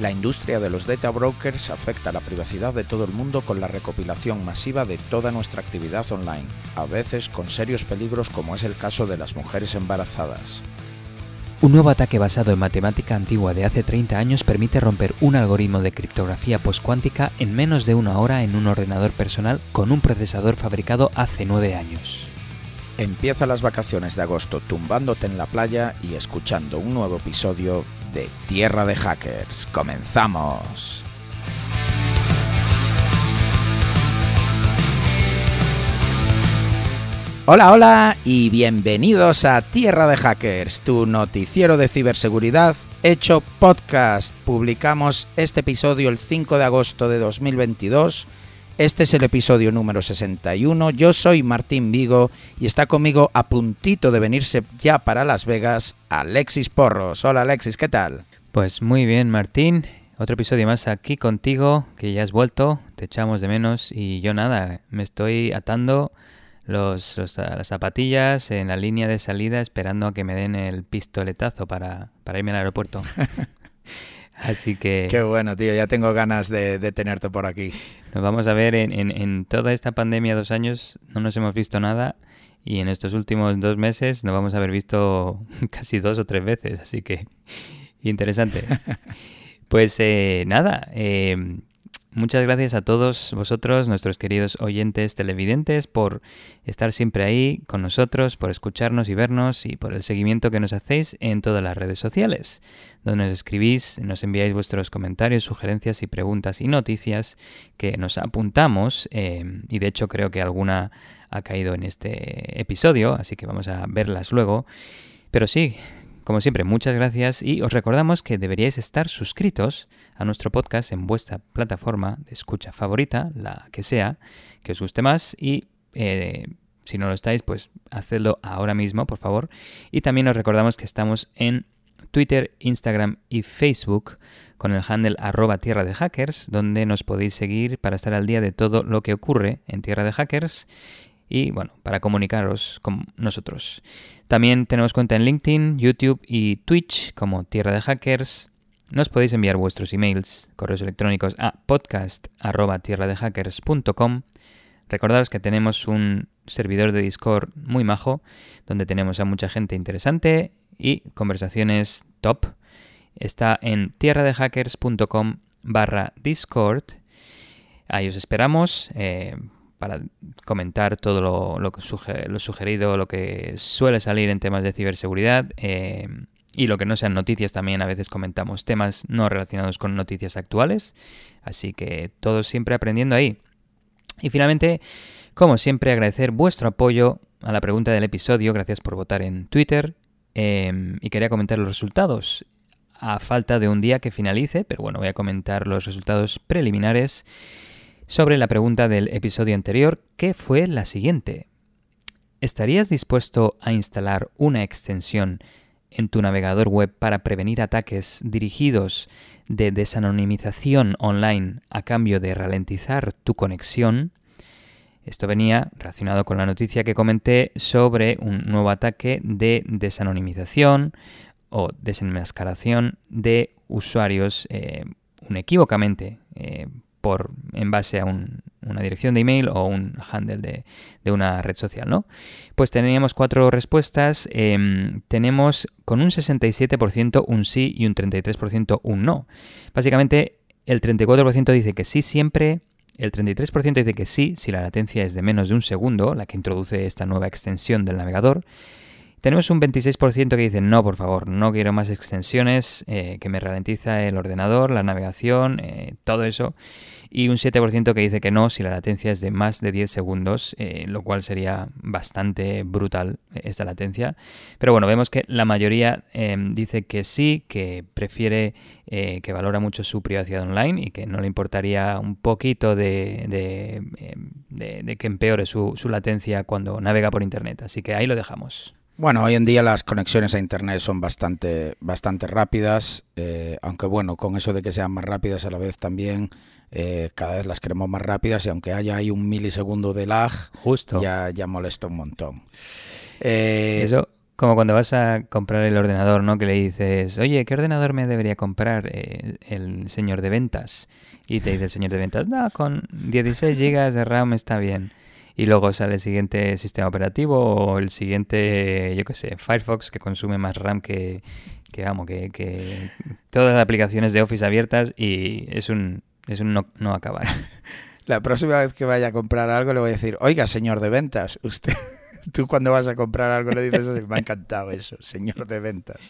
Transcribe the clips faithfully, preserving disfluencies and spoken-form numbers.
La industria de los data brokers afecta la privacidad de todo el mundo con la recopilación masiva de toda nuestra actividad online, a veces con serios peligros como es el caso de las mujeres embarazadas. Un nuevo ataque basado en matemática antigua de hace treinta años permite romper un algoritmo de criptografía postcuántica en menos de una hora en un ordenador personal con un procesador fabricado hace nueve años. Empieza las vacaciones de agosto tumbándote en la playa y escuchando un nuevo episodio de Tierra de Hackers. ¡Comenzamos! Hola, hola y bienvenidos a Tierra de Hackers, tu noticiero de ciberseguridad hecho podcast. Publicamos este episodio el cinco de agosto de dos mil veintidós. Este es el episodio número sesenta y uno. Yo soy Martín Vigo y está conmigo a puntito de venirse ya para Las Vegas Alexis Porros. Hola Alexis, ¿qué tal? Pues muy bien, Martín. Otro episodio más aquí contigo, que ya has vuelto, te echamos de menos y yo nada, me estoy atando los, los, las zapatillas en la línea de salida esperando a que me den el pistoletazo para, para irme al aeropuerto. Así que... Qué bueno, tío, ya tengo ganas de, de tenerte por aquí. Nos vamos a ver en, en, en toda esta pandemia, dos años, no nos hemos visto nada y en estos últimos dos meses nos vamos a haber visto casi dos o tres veces, así que interesante. Pues eh, nada, eh, muchas gracias a todos vosotros, nuestros queridos oyentes televidentes, por estar siempre ahí con nosotros, por escucharnos y vernos y por el seguimiento que nos hacéis en todas las redes sociales, donde nos escribís, nos enviáis vuestros comentarios, sugerencias y preguntas y noticias que nos apuntamos eh, y de hecho creo que alguna ha caído en este episodio, así que vamos a verlas luego. Pero sí, como siempre, muchas gracias y os recordamos que deberíais estar suscritos a nuestro podcast en vuestra plataforma de escucha favorita, la que sea, que os guste más y eh, si no lo estáis, pues hacedlo ahora mismo, por favor. Y también os recordamos que estamos en Twitter, Instagram y Facebook con el handle arroba Tierra de Hackers, donde nos podéis seguir para estar al día de todo lo que ocurre en Tierra de Hackers y, bueno, para comunicaros con nosotros. También tenemos cuenta en LinkedIn, YouTube y Twitch como Tierra de Hackers. Nos podéis enviar vuestros emails, correos electrónicos a podcast arroba tierra de hackers punto com. Recordaros que tenemos un servidor de Discord muy majo, donde tenemos a mucha gente interesante y conversaciones top. Está en tierradehackers.com barra Discord. Ahí os esperamos eh, para comentar todo lo, lo, que suge, lo sugerido, lo que suele salir en temas de ciberseguridad eh, y lo que no sean noticias. También a veces comentamos temas no relacionados con noticias actuales. Así que todos siempre aprendiendo ahí. Y finalmente, como siempre, agradecer vuestro apoyo a la pregunta del episodio. Gracias por votar en Twitter. Eh, y quería comentar los resultados a falta de un día que finalice, pero bueno, voy a comentar los resultados preliminares sobre la pregunta del episodio anterior, que fue la siguiente. ¿Estarías dispuesto a instalar una extensión en tu navegador web para prevenir ataques dirigidos de desanonimización online a cambio de ralentizar tu conexión? Esto venía relacionado con la noticia que comenté sobre un nuevo ataque de desanonimización o desenmascaración de usuarios eh, inequívocamente eh, por, en base a un, una dirección de email o un handle de, de una red social, ¿no? Pues teníamos cuatro respuestas. Eh, tenemos con un sesenta y siete por ciento un sí y un treinta y tres por ciento un no. Básicamente, el treinta y cuatro por ciento dice que sí siempre. El treinta y tres por ciento dice que sí si la latencia es de menos de un segundo, la que introduce esta nueva extensión del navegador. Tenemos un veintiséis por ciento que dice no, por favor, no quiero más extensiones, eh, que me ralentiza el ordenador, la navegación, eh, todo eso. Y un siete por ciento que dice que no si la latencia es de más de diez segundos, eh, lo cual sería bastante brutal esta latencia. Pero bueno, vemos que la mayoría eh, dice que sí, que prefiere, eh, que valora mucho su privacidad online y que no le importaría un poquito de, de, eh, de, de que empeore su, su latencia cuando navega por internet. Así que ahí lo dejamos. Bueno, hoy en día las conexiones a internet son bastante, bastante rápidas, eh, aunque bueno, con eso de que sean más rápidas a la vez también eh, cada vez las queremos más rápidas y aunque haya ahí un milisegundo de lag, Justo. Ya, ya molesta un montón. Eh, eso, Como cuando vas a comprar el ordenador, ¿no? Que le dices, oye, ¿qué ordenador me debería comprar eh, el señor de ventas? Y te dice el señor de ventas, no, con dieciséis gigas de RAM está bien. Y luego sale el siguiente sistema operativo o el siguiente, yo qué sé, Firefox, que consume más RAM que, que vamos, que, que todas las aplicaciones de Office abiertas, y es un, es un no, no acabar. La próxima vez que vaya a comprar algo le voy a decir, oiga, señor de ventas, usted... Tú cuando vas a comprar algo le dices eso, me ha encantado eso, señor de ventas.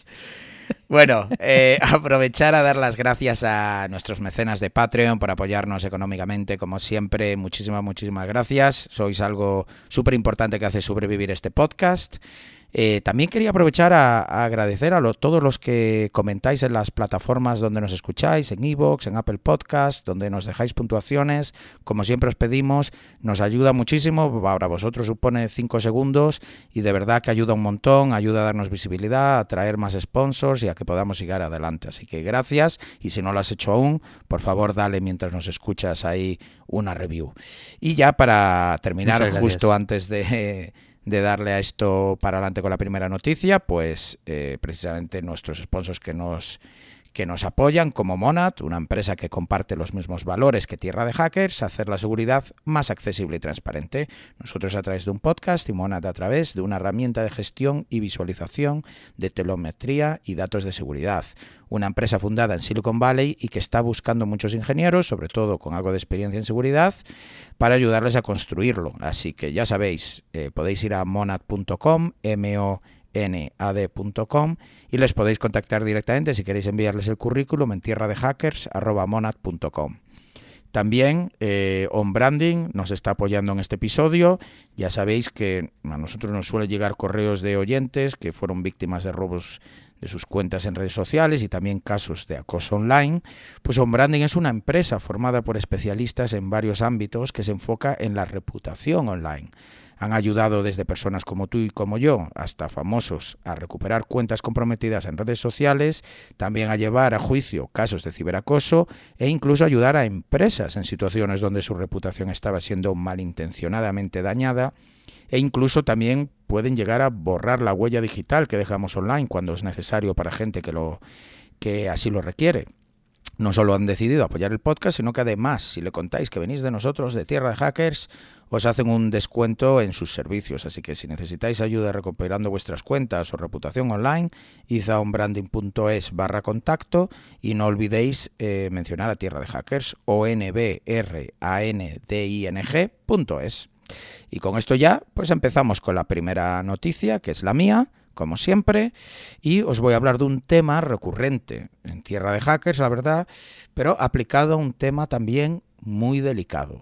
Bueno, eh, aprovechar a dar las gracias a nuestros mecenas de Patreon por apoyarnos económicamente, como siempre. Muchísimas, muchísimas gracias. Sois algo súper importante que hace sobrevivir este podcast. Eh, también quería aprovechar a, a agradecer a lo, todos los que comentáis en las plataformas donde nos escucháis, en iVoox, en Apple Podcast, donde nos dejáis puntuaciones. Como siempre os pedimos, nos ayuda muchísimo. Para vosotros supone cinco segundos y de verdad que ayuda un montón, ayuda a darnos visibilidad, a traer más sponsors y a que podamos llegar adelante. Así que gracias, y si no lo has hecho aún, por favor dale mientras nos escuchas ahí una review. Y ya para terminar, justo antes de... de darle a esto para adelante con la primera noticia, pues eh, precisamente nuestros sponsors que nos, que nos apoyan, como Monad, una empresa que comparte los mismos valores que Tierra de Hackers, hacer la seguridad más accesible y transparente. Nosotros a través de un podcast y Monad a través de una herramienta de gestión y visualización de telemetría y datos de seguridad. Una empresa fundada en Silicon Valley y que está buscando muchos ingenieros, sobre todo con algo de experiencia en seguridad, para ayudarles a construirlo. Así que ya sabéis, eh, podéis ir a monad punto com, M O N A D punto com, y les podéis contactar directamente si queréis enviarles el currículum en tierra de hackers arroba monad punto com. También eh, On Branding nos está apoyando en este episodio. Ya sabéis que a nosotros nos suele llegar correos de oyentes que fueron víctimas de robos de sus cuentas en redes sociales y también casos de acoso online. Pues On Branding es una empresa formada por especialistas en varios ámbitos que se enfoca en la reputación online. Han ayudado desde personas como tú y como yo hasta famosos a recuperar cuentas comprometidas en redes sociales, también a llevar a juicio casos de ciberacoso e incluso ayudar a empresas en situaciones donde su reputación estaba siendo malintencionadamente dañada, e incluso también pueden llegar a borrar la huella digital que dejamos online cuando es necesario para gente que, lo, que así lo requiere. No solo han decidido apoyar el podcast, sino que además, si le contáis que venís de nosotros, de Tierra de Hackers, os hacen un descuento en sus servicios. Así que si necesitáis ayuda recuperando vuestras cuentas o reputación online, id a onbranding.es barra contacto y no olvidéis eh, mencionar a Tierra de Hackers, o n b r a n d i n g punto es. Y con esto ya, pues empezamos con la primera noticia, que es la mía, como siempre, y os voy a hablar de un tema recurrente en Tierra de Hackers, la verdad, pero aplicado a un tema también muy delicado: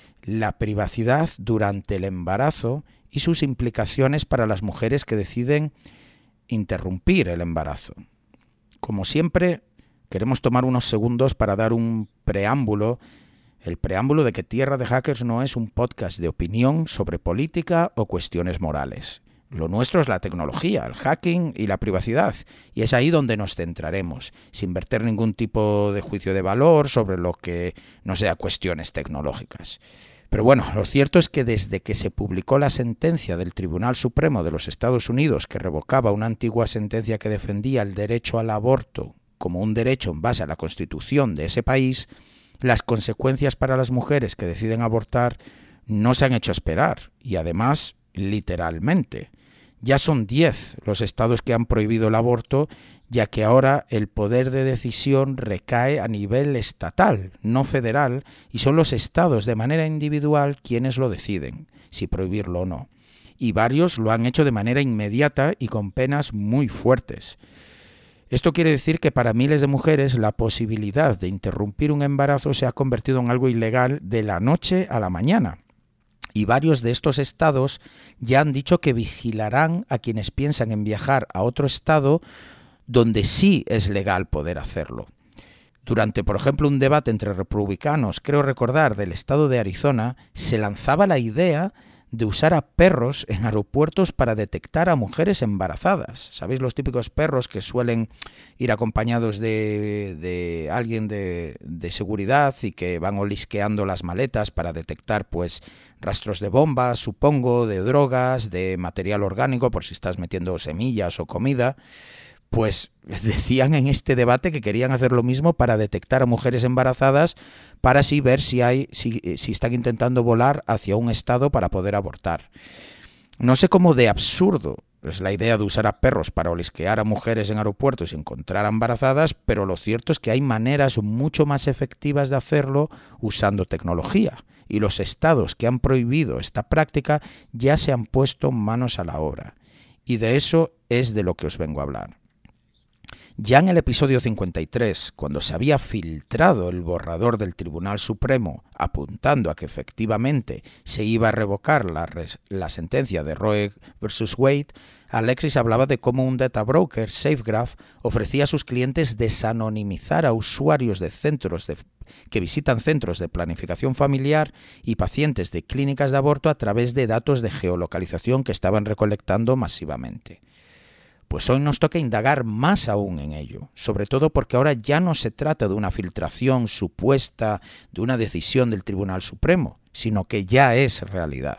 la privacidad durante el embarazo y sus implicaciones para las mujeres que deciden interrumpir el embarazo. Como siempre, queremos tomar unos segundos para dar un preámbulo, el preámbulo de que Tierra de Hackers no es un podcast de opinión sobre política o cuestiones morales. Lo nuestro es la tecnología, el hacking y la privacidad, y es ahí donde nos centraremos, sin verter ningún tipo de juicio de valor sobre lo que no sea cuestiones tecnológicas. Pero bueno, lo cierto es que desde que se publicó la sentencia del Tribunal Supremo de los Estados Unidos que revocaba una antigua sentencia que defendía el derecho al aborto como un derecho en base a la Constitución de ese país, las consecuencias para las mujeres que deciden abortar no se han hecho esperar, y además, literalmente. Ya son diez los estados que han prohibido el aborto, ya que ahora el poder de decisión recae a nivel estatal, no federal, y son los estados de manera individual quienes lo deciden, si prohibirlo o no. Y varios lo han hecho de manera inmediata y con penas muy fuertes. Esto quiere decir que para miles de mujeres la posibilidad de interrumpir un embarazo se ha convertido en algo ilegal de la noche a la mañana. Y varios de estos estados ya han dicho que vigilarán a quienes piensan en viajar a otro estado donde sí es legal poder hacerlo. Durante, por ejemplo, un debate entre republicanos, creo recordar, del estado de Arizona, se lanzaba la idea de usar a perros en aeropuertos para detectar a mujeres embarazadas. ¿Sabéis los típicos perros que suelen ir acompañados de, de alguien de, de seguridad y que van olisqueando las maletas para detectar pues rastros de bombas, supongo, de drogas, de material orgánico por si estás metiendo semillas o comida? Pues decían en este debate que querían hacer lo mismo para detectar a mujeres embarazadas, para así ver si hay, si, si están intentando volar hacia un estado para poder abortar. No sé cómo de absurdo es la idea de usar a perros para olisquear a mujeres en aeropuertos y encontrar embarazadas, pero lo cierto es que hay maneras mucho más efectivas de hacerlo usando tecnología. Y los estados que han prohibido esta práctica ya se han puesto manos a la obra. Y de eso es de lo que os vengo a hablar. Ya en el episodio cincuenta y tres, cuando se había filtrado el borrador del Tribunal Supremo apuntando a que efectivamente se iba a revocar la, res, la sentencia de Roe versus Wade, Alexis hablaba de cómo un data broker, SafeGraph, ofrecía a sus clientes desanonimizar a usuarios de centros de, que visitan centros de planificación familiar y pacientes de clínicas de aborto a través de datos de geolocalización que estaban recolectando masivamente. Pues hoy nos toca indagar más aún en ello, sobre todo porque ahora ya no se trata de una filtración supuesta de una decisión del Tribunal Supremo, sino que ya es realidad.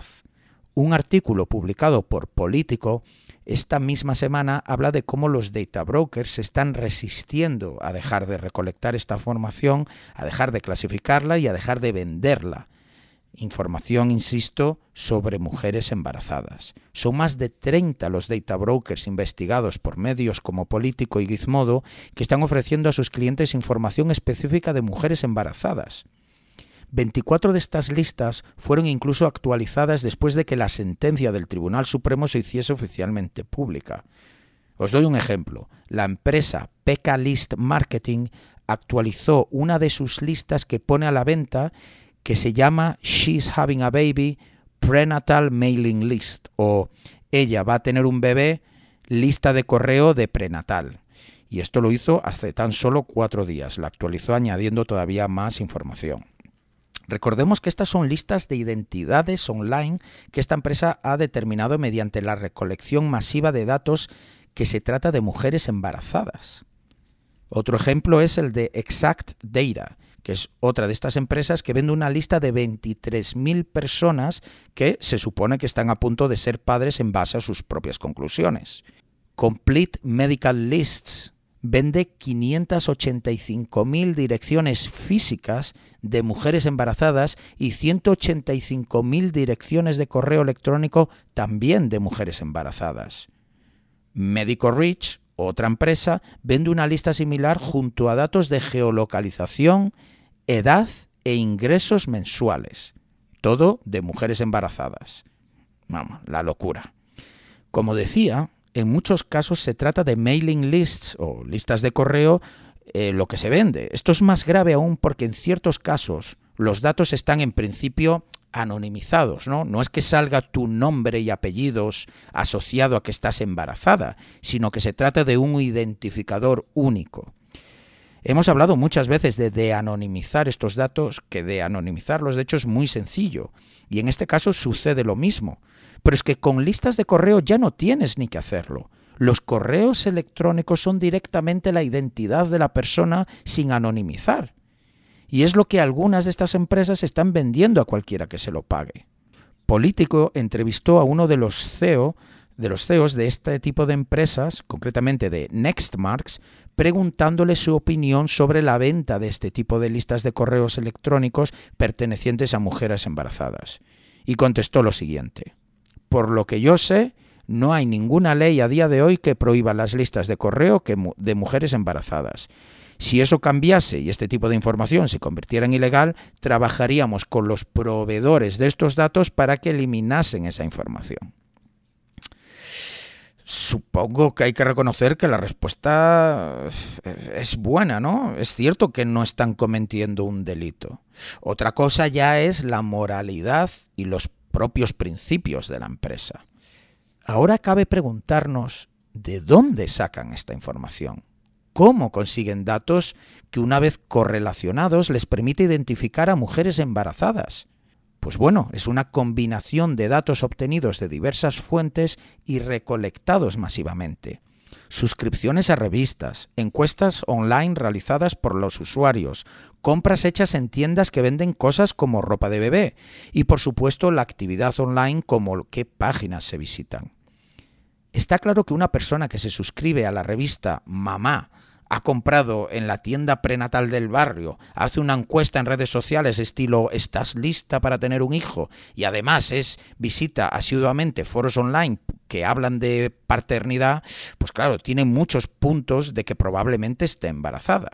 Un artículo publicado por Político esta misma semana habla de cómo los data brokers se están resistiendo a dejar de recolectar esta información, a dejar de clasificarla y a dejar de venderla. Información, insisto, sobre mujeres embarazadas. Son más de treinta los data brokers investigados por medios como Político y Gizmodo que están ofreciendo a sus clientes información específica de mujeres embarazadas. veinticuatro de estas listas fueron incluso actualizadas después de que la sentencia del Tribunal Supremo se hiciese oficialmente pública. Os doy un ejemplo. La empresa P K List Marketing actualizó una de sus listas que pone a la venta que se llama She's Having a Baby Prenatal Mailing List, o ella va a tener un bebé, lista de correo de prenatal. Y esto lo hizo hace tan solo cuatro días, la actualizó añadiendo todavía más información. Recordemos que estas son listas de identidades online que esta empresa ha determinado mediante la recolección masiva de datos que se trata de mujeres embarazadas. Otro ejemplo es el de Exact Data, que es otra de estas empresas que vende una lista de veintitrés mil personas que se supone que están a punto de ser padres en base a sus propias conclusiones. Complete Medical Lists vende quinientas ochenta y cinco mil direcciones físicas de mujeres embarazadas y ciento ochenta y cinco mil direcciones de correo electrónico también de mujeres embarazadas. MedicoReach, otra empresa, vende una lista similar junto a datos de geolocalización, edad e ingresos mensuales. Todo de mujeres embarazadas. Vamos, la locura. Como decía, en muchos casos se trata de mailing lists o listas de correo eh, lo que se vende. Esto es más grave aún porque en ciertos casos los datos están en principio anonimizados, ¿no? No es que salga tu nombre y apellidos asociado a que estás embarazada, sino que se trata de un identificador único. Hemos hablado muchas veces de de-anonimizar estos datos, que de-anonimizarlos de hecho es muy sencillo, y en este caso sucede lo mismo. Pero es que con listas de correo ya no tienes ni que hacerlo. Los correos electrónicos son directamente la identidad de la persona sin anonimizar. Y es lo que algunas de estas empresas están vendiendo a cualquiera que se lo pague. Político entrevistó a uno de los C E O, de los C E Os de este tipo de empresas, concretamente de Nextmarks, preguntándole su opinión sobre la venta de este tipo de listas de correos electrónicos pertenecientes a mujeres embarazadas. Y contestó lo siguiente: por lo que yo sé, no hay ninguna ley a día de hoy que prohíba las listas de correo que mu- de mujeres embarazadas. Si eso cambiase y este tipo de información se convirtiera en ilegal, trabajaríamos con los proveedores de estos datos para que eliminasen esa información. Supongo que hay que reconocer que la respuesta es buena, ¿no? Es cierto que no están cometiendo un delito. Otra cosa ya es la moralidad y los propios principios de la empresa. Ahora cabe preguntarnos ¿de dónde sacan esta información? ¿Cómo consiguen datos que una vez correlacionados les permite identificar a mujeres embarazadas? Pues bueno, es una combinación de datos obtenidos de diversas fuentes y recolectados masivamente. Suscripciones a revistas, encuestas online realizadas por los usuarios, compras hechas en tiendas que venden cosas como ropa de bebé y, por supuesto, la actividad online como qué páginas se visitan. Está claro que una persona que se suscribe a la revista Mamá, ha comprado en la tienda prenatal del barrio, hace una encuesta en redes sociales estilo ¿estás lista para tener un hijo? Y además es visita asiduamente foros online que hablan de paternidad, pues claro, tiene muchos puntos de que probablemente esté embarazada.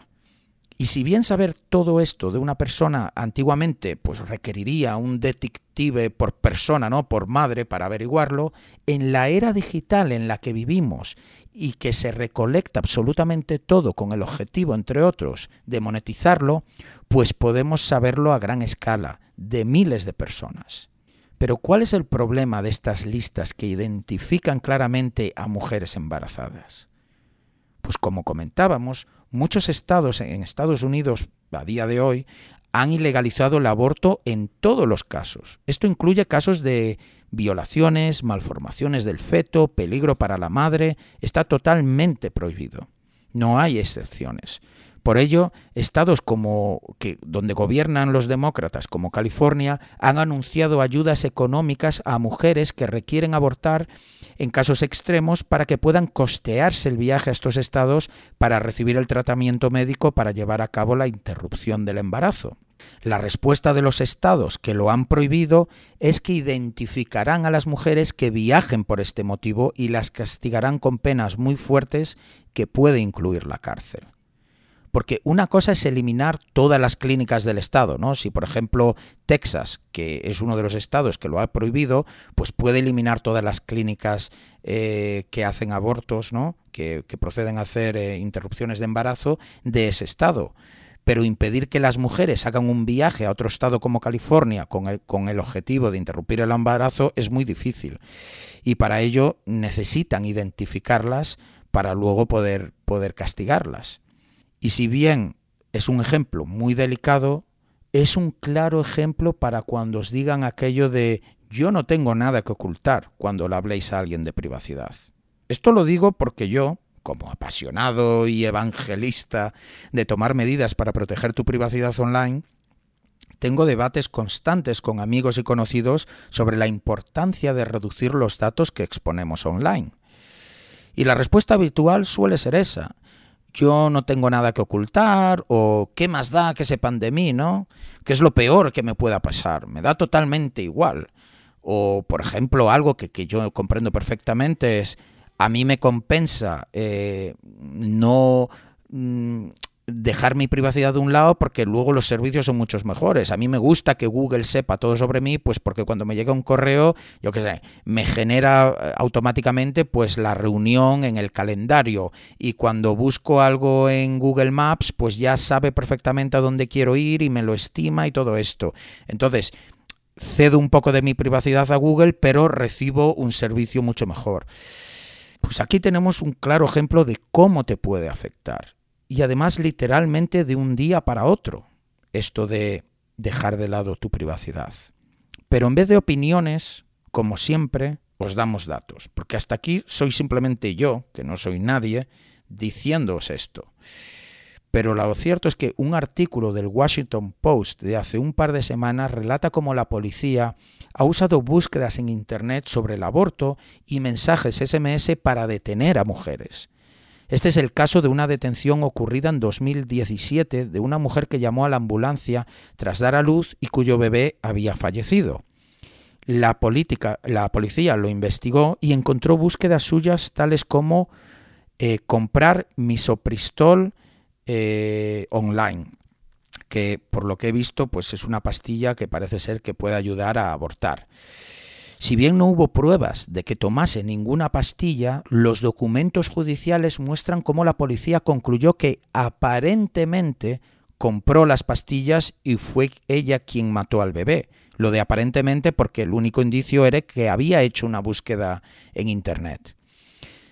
Y si bien saber todo esto de una persona antiguamente pues requeriría un detective por persona, ¿no?, por madre para averiguarlo, en la era digital en la que vivimos y que se recolecta absolutamente todo con el objetivo, entre otros, de monetizarlo, pues podemos saberlo a gran escala, de miles de personas. Pero ¿cuál es el problema de estas listas que identifican claramente a mujeres embarazadas? Pues como comentábamos, muchos estados en Estados Unidos a día de hoy han ilegalizado el aborto en todos los casos. Esto incluye casos de violaciones, malformaciones del feto, peligro para la madre. Está totalmente prohibido. No hay excepciones. Por ello, estados como que, donde gobiernan los demócratas, como California, han anunciado ayudas económicas a mujeres que requieren abortar en casos extremos para que puedan costearse el viaje a estos estados para recibir el tratamiento médico para llevar a cabo la interrupción del embarazo. La respuesta de los estados que lo han prohibido es que identificarán a las mujeres que viajen por este motivo y las castigarán con penas muy fuertes que puede incluir la cárcel. Porque una cosa es eliminar todas las clínicas del estado, ¿no? Si, por ejemplo, Texas, que es uno de los estados que lo ha prohibido, pues puede eliminar todas las clínicas eh, que hacen abortos, ¿no?, que, que proceden a hacer eh, interrupciones de embarazo de ese estado. Pero impedir que las mujeres hagan un viaje a otro estado como California con el, con el objetivo de interrumpir el embarazo es muy difícil. Y para ello necesitan identificarlas para luego poder, poder castigarlas. Y si bien es un ejemplo muy delicado, es un claro ejemplo para cuando os digan aquello de yo no tengo nada que ocultar cuando le habléis a alguien de privacidad. Esto lo digo porque yo, como apasionado y evangelista de tomar medidas para proteger tu privacidad online, tengo debates constantes con amigos y conocidos sobre la importancia de reducir los datos que exponemos online. Y la respuesta habitual suele ser esa. Yo no tengo nada que ocultar, o ¿qué más da que sepan de mí, no? ¿Qué es lo peor que me pueda pasar? Me da totalmente igual. O, por ejemplo, algo que, que yo comprendo perfectamente es, a mí me compensa eh, no mm, dejar mi privacidad de un lado porque luego los servicios son muchos mejores. A mí me gusta que Google sepa todo sobre mí, pues porque cuando me llega un correo, yo qué sé, me genera automáticamente pues la reunión en el calendario, y cuando busco algo en Google Maps, pues ya sabe perfectamente a dónde quiero ir y me lo estima y todo esto. Entonces, cedo un poco de mi privacidad a Google, pero recibo un servicio mucho mejor. Pues aquí tenemos un claro ejemplo de cómo te puede afectar. Y además literalmente de un día para otro, esto de dejar de lado tu privacidad. Pero en vez de opiniones, como siempre, os damos datos, porque hasta aquí soy simplemente yo, que no soy nadie, diciéndoos esto. Pero lo cierto es que un artículo del Washington Post de hace un par de semanas relata cómo la policía ha usado búsquedas en Internet sobre el aborto y mensajes ese eme ese para detener a mujeres. Este es el caso de una detención ocurrida en dos mil diecisiete de una mujer que llamó a la ambulancia tras dar a luz y cuyo bebé había fallecido. La, política, la policía lo investigó y encontró búsquedas suyas tales como eh, comprar misoprostol eh, online, que por lo que he visto pues es una pastilla que parece ser que puede ayudar a abortar. Si bien no hubo pruebas de que tomase ninguna pastilla, los documentos judiciales muestran cómo la policía concluyó que aparentemente compró las pastillas y fue ella quien mató al bebé. Lo de aparentemente porque el único indicio era que había hecho una búsqueda en Internet.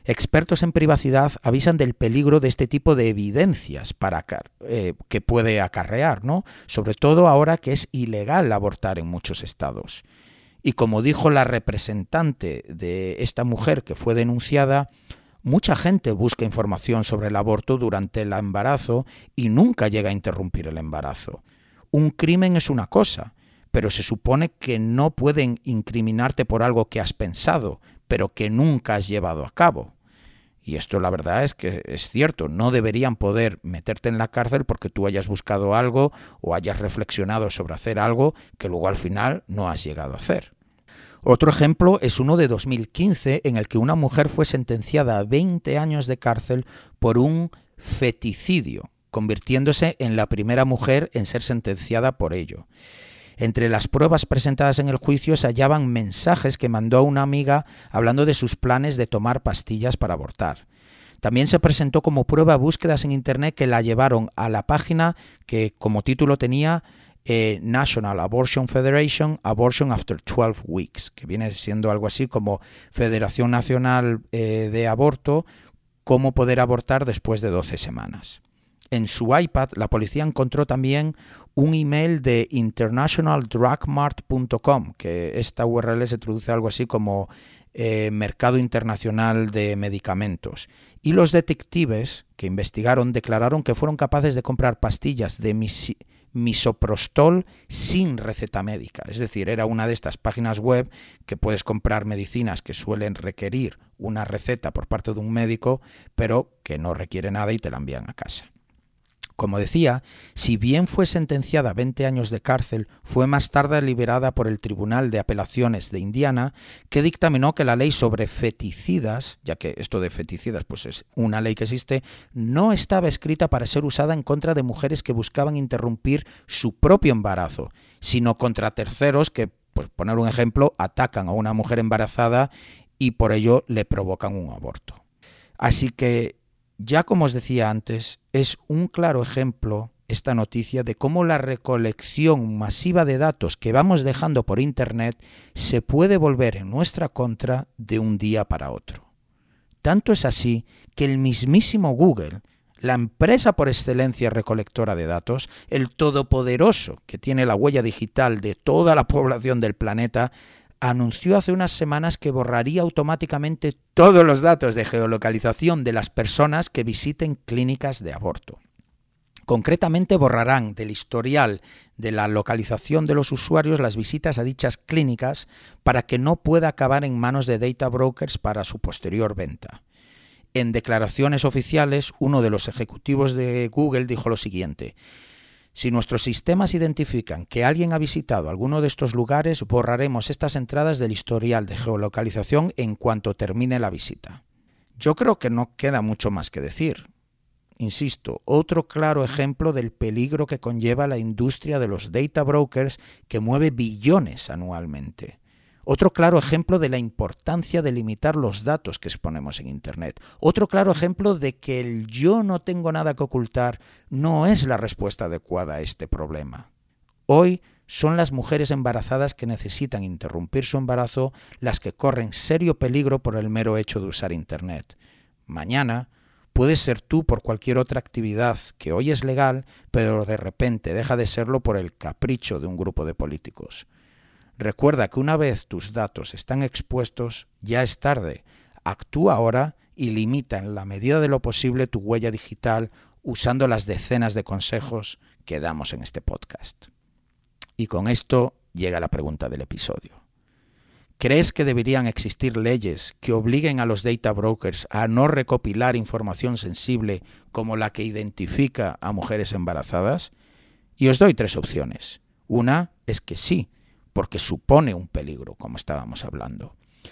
Expertos en privacidad avisan del peligro de este tipo de evidencias para eh, que puede acarrear, ¿no? Sobre todo ahora que es ilegal abortar en muchos estados. Y como dijo la representante de esta mujer que fue denunciada, mucha gente busca información sobre el aborto durante el embarazo y nunca llega a interrumpir el embarazo. Un crimen es una cosa, pero se supone que no pueden incriminarte por algo que has pensado, pero que nunca has llevado a cabo. Y esto la verdad es que es cierto, no deberían poder meterte en la cárcel porque tú hayas buscado algo o hayas reflexionado sobre hacer algo que luego al final no has llegado a hacer. Otro ejemplo es uno de dos mil quince en el que una mujer fue sentenciada a veinte años de cárcel por un feticidio, convirtiéndose en la primera mujer en ser sentenciada por ello. Entre las pruebas presentadas en el juicio se hallaban mensajes que mandó a una amiga hablando de sus planes de tomar pastillas para abortar. También se presentó como prueba búsquedas en Internet que la llevaron a la página que como título tenía eh, National Abortion Federation Abortion After twelve weeks, que viene siendo algo así como Federación Nacional eh, de Aborto, cómo poder abortar después de doce semanas. En su iPad, la policía encontró también un email de international drug mart punto com, que esta U R L se traduce algo así como eh, Mercado Internacional de Medicamentos. Y los detectives que investigaron declararon que fueron capaces de comprar pastillas de mis misoprostol sin receta médica. Es decir, era una de estas páginas web que puedes comprar medicinas que suelen requerir una receta por parte de un médico, pero que no requiere nada y te la envían a casa. Como decía, si bien fue sentenciada a veinte años de cárcel, fue más tarde liberada por el Tribunal de Apelaciones de Indiana, que dictaminó que la ley sobre feticidas, ya que esto de feticidas pues es una ley que existe, no estaba escrita para ser usada en contra de mujeres que buscaban interrumpir su propio embarazo, sino contra terceros que, pues poner un ejemplo, atacan a una mujer embarazada y por ello le provocan un aborto. Así que, ya como os decía antes, es un claro ejemplo esta noticia de cómo la recolección masiva de datos que vamos dejando por Internet se puede volver en nuestra contra de un día para otro. Tanto es así que el mismísimo Google, la empresa por excelencia recolectora de datos, el todopoderoso que tiene la huella digital de toda la población del planeta, anunció hace unas semanas que borraría automáticamente todos los datos de geolocalización de las personas que visiten clínicas de aborto. Concretamente, borrarán del historial de la localización de los usuarios las visitas a dichas clínicas para que no pueda acabar en manos de data brokers para su posterior venta. En declaraciones oficiales, uno de los ejecutivos de Google dijo lo siguiente: si nuestros sistemas identifican que alguien ha visitado alguno de estos lugares, borraremos estas entradas del historial de geolocalización en cuanto termine la visita. Yo creo que no queda mucho más que decir. Insisto, otro claro ejemplo del peligro que conlleva la industria de los data brokers que mueve billones anualmente. Otro claro ejemplo de la importancia de limitar los datos que exponemos en Internet. Otro claro ejemplo de que el yo no tengo nada que ocultar no es la respuesta adecuada a este problema. Hoy son las mujeres embarazadas que necesitan interrumpir su embarazo las que corren serio peligro por el mero hecho de usar Internet. Mañana puedes ser tú por cualquier otra actividad que hoy es legal, pero de repente deja de serlo por el capricho de un grupo de políticos. Recuerda que una vez tus datos están expuestos, ya es tarde. Actúa ahora y limita en la medida de lo posible tu huella digital usando las decenas de consejos que damos en este podcast. Y con esto llega la pregunta del episodio. ¿Crees que deberían existir leyes que obliguen a los data brokers a no recopilar información sensible como la que identifica a mujeres embarazadas? Y os doy tres opciones. Una es que sí, porque supone un peligro, como estábamos hablando.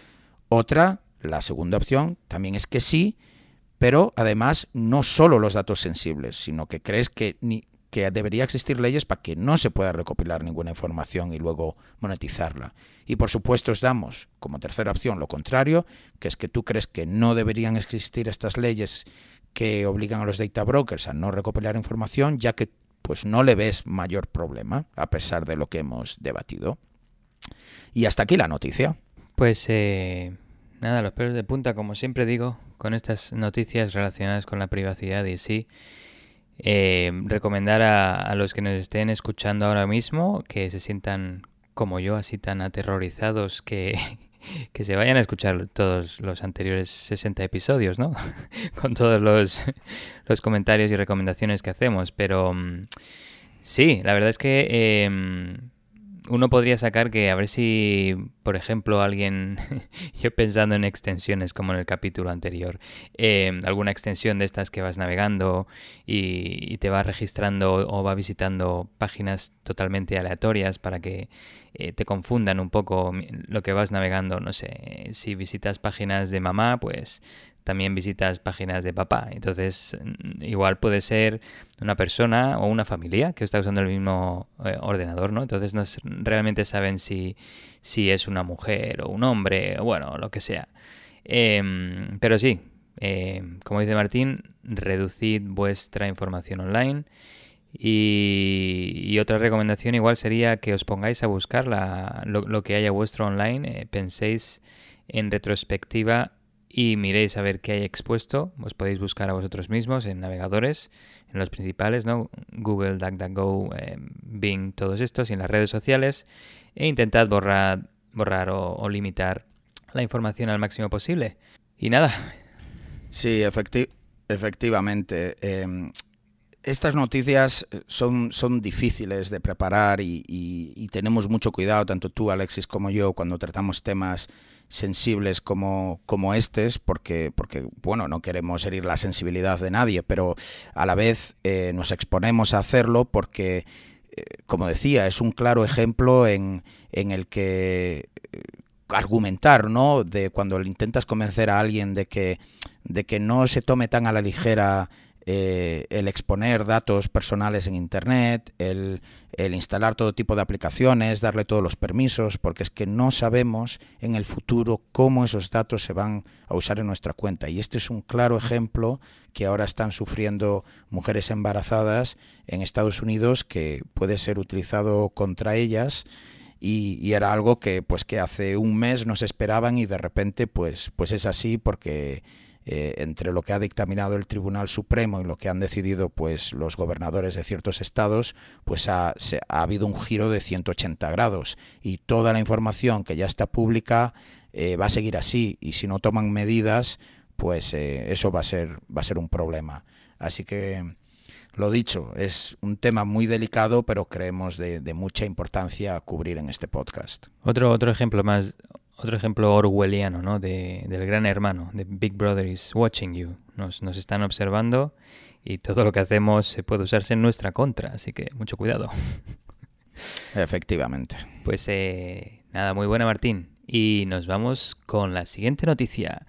Otra, la segunda opción, también es que sí, pero además no solo los datos sensibles, sino que crees que, ni, que debería existir leyes para que no se pueda recopilar ninguna información y luego monetizarla. Y por supuesto os damos como tercera opción lo contrario, que es que tú crees que no deberían existir estas leyes que obligan a los data brokers a no recopilar información, ya que pues no le ves mayor problema, a pesar de lo que hemos debatido. Y hasta aquí la noticia. Pues eh, nada, los pelos de punta, como siempre digo, con estas noticias relacionadas con la privacidad y sí, eh, recomendar a, a los que nos estén escuchando ahora mismo que se sientan como yo, así tan aterrorizados que, que se vayan a escuchar todos los anteriores sesenta episodios, ¿no? Con todos los, los comentarios y recomendaciones que hacemos. Pero sí, la verdad es que eh, uno podría sacar que a ver si, por ejemplo, alguien, yo pensando en extensiones como en el capítulo anterior, eh, alguna extensión de estas que vas navegando y, y te va registrando o va visitando páginas totalmente aleatorias para que eh, te confundan un poco lo que vas navegando. No sé, si visitas páginas de mamá, pues también visitas páginas de papá. Entonces, igual puede ser una persona o una familia que está usando el mismo eh, ordenador, ¿no? Entonces no es, realmente saben si, si es una mujer o un hombre, o bueno, lo que sea. Eh, pero sí, eh, como dice Martín, reducid vuestra información online. Y, y otra recomendación igual sería que os pongáis a buscar la, lo, lo que haya vuestro online, eh, penséis en retrospectiva y miréis a ver qué hay expuesto. Os podéis buscar a vosotros mismos en navegadores, en los principales, ¿no? Google, DuckDuckGo, eh, Bing, todos estos, y en las redes sociales, e intentad borrar, borrar o, o limitar la información al máximo posible. Y nada. Sí, efecti- efectivamente. Eh, estas noticias son, son difíciles de preparar y, y, y tenemos mucho cuidado, tanto tú, Alexis, como yo, cuando tratamos temas sensibles como, como estos, porque, porque bueno, no queremos herir la sensibilidad de nadie, pero a la vez eh, nos exponemos a hacerlo porque, eh, como decía, es un claro ejemplo en, en el que eh, argumentar, ¿no? De cuando intentas convencer a alguien de que, de que no se tome tan a la ligera Eh, el exponer datos personales en Internet, el, el instalar todo tipo de aplicaciones, darle todos los permisos, porque es que no sabemos en el futuro cómo esos datos se van a usar en nuestra cuenta. Y este es un claro ejemplo que ahora están sufriendo mujeres embarazadas en Estados Unidos, que puede ser utilizado contra ellas. Y, y era algo que, pues, que hace un mes no se esperaban y de repente pues, pues es así porque Eh, entre lo que ha dictaminado el Tribunal Supremo y lo que han decidido pues los gobernadores de ciertos estados, pues ha, se, ha habido un giro de ciento ochenta grados y toda la información que ya está pública eh, va a seguir así, y si no toman medidas pues eh, eso va a ser, va a ser un problema. Así que lo dicho, es un tema muy delicado, pero creemos de, de mucha importancia a cubrir en este podcast. Otro, otro ejemplo más, otro ejemplo orwelliano, ¿no? De, del gran hermano, de Big Brother is watching you. Nos, nos están observando y todo lo que hacemos puede usarse en nuestra contra, así que mucho cuidado. Efectivamente. Pues eh, nada, muy buena, Martín. Y nos vamos con la siguiente noticia,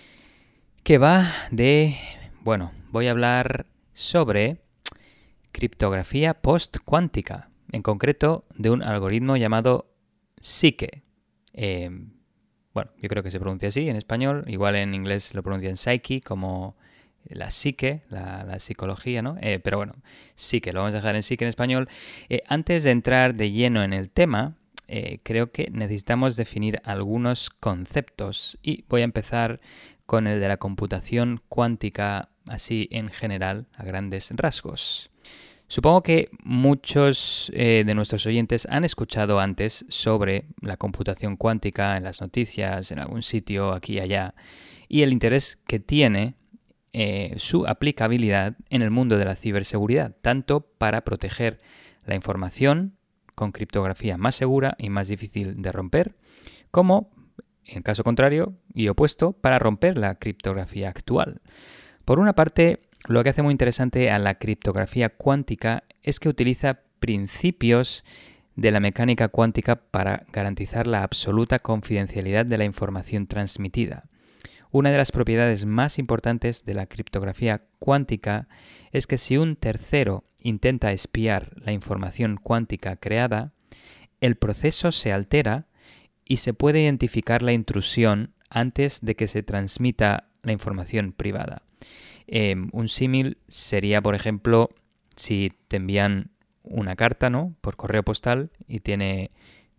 que va de... Bueno, voy a hablar sobre criptografía post-cuántica, en concreto de un algoritmo llamado Psyche. Eh, bueno, yo creo que se pronuncia así en español, igual en inglés lo pronuncian psyche, como la psique, la, la psicología, ¿no? Eh, pero bueno, Psyche, lo vamos a dejar en Psyche en español. Eh, antes de entrar de lleno en el tema, eh, creo que necesitamos definir algunos conceptos y voy a empezar con el de la computación cuántica, así en general, a grandes rasgos. Supongo que muchos eh, de nuestros oyentes han escuchado antes sobre la computación cuántica en las noticias, en algún sitio, aquí y allá, y el interés que tiene eh, su aplicabilidad en el mundo de la ciberseguridad, tanto para proteger la información con criptografía más segura y más difícil de romper, como, en caso contrario y opuesto, para romper la criptografía actual. Por una parte, lo que hace muy interesante a la criptografía cuántica es que utiliza principios de la mecánica cuántica para garantizar la absoluta confidencialidad de la información transmitida. Una de las propiedades más importantes de la criptografía cuántica es que si un tercero intenta espiar la información cuántica creada, el proceso se altera y se puede identificar la intrusión antes de que se transmita la información privada. Eh, un símil sería, por ejemplo, si te envían una carta, ¿no?, por correo postal y tiene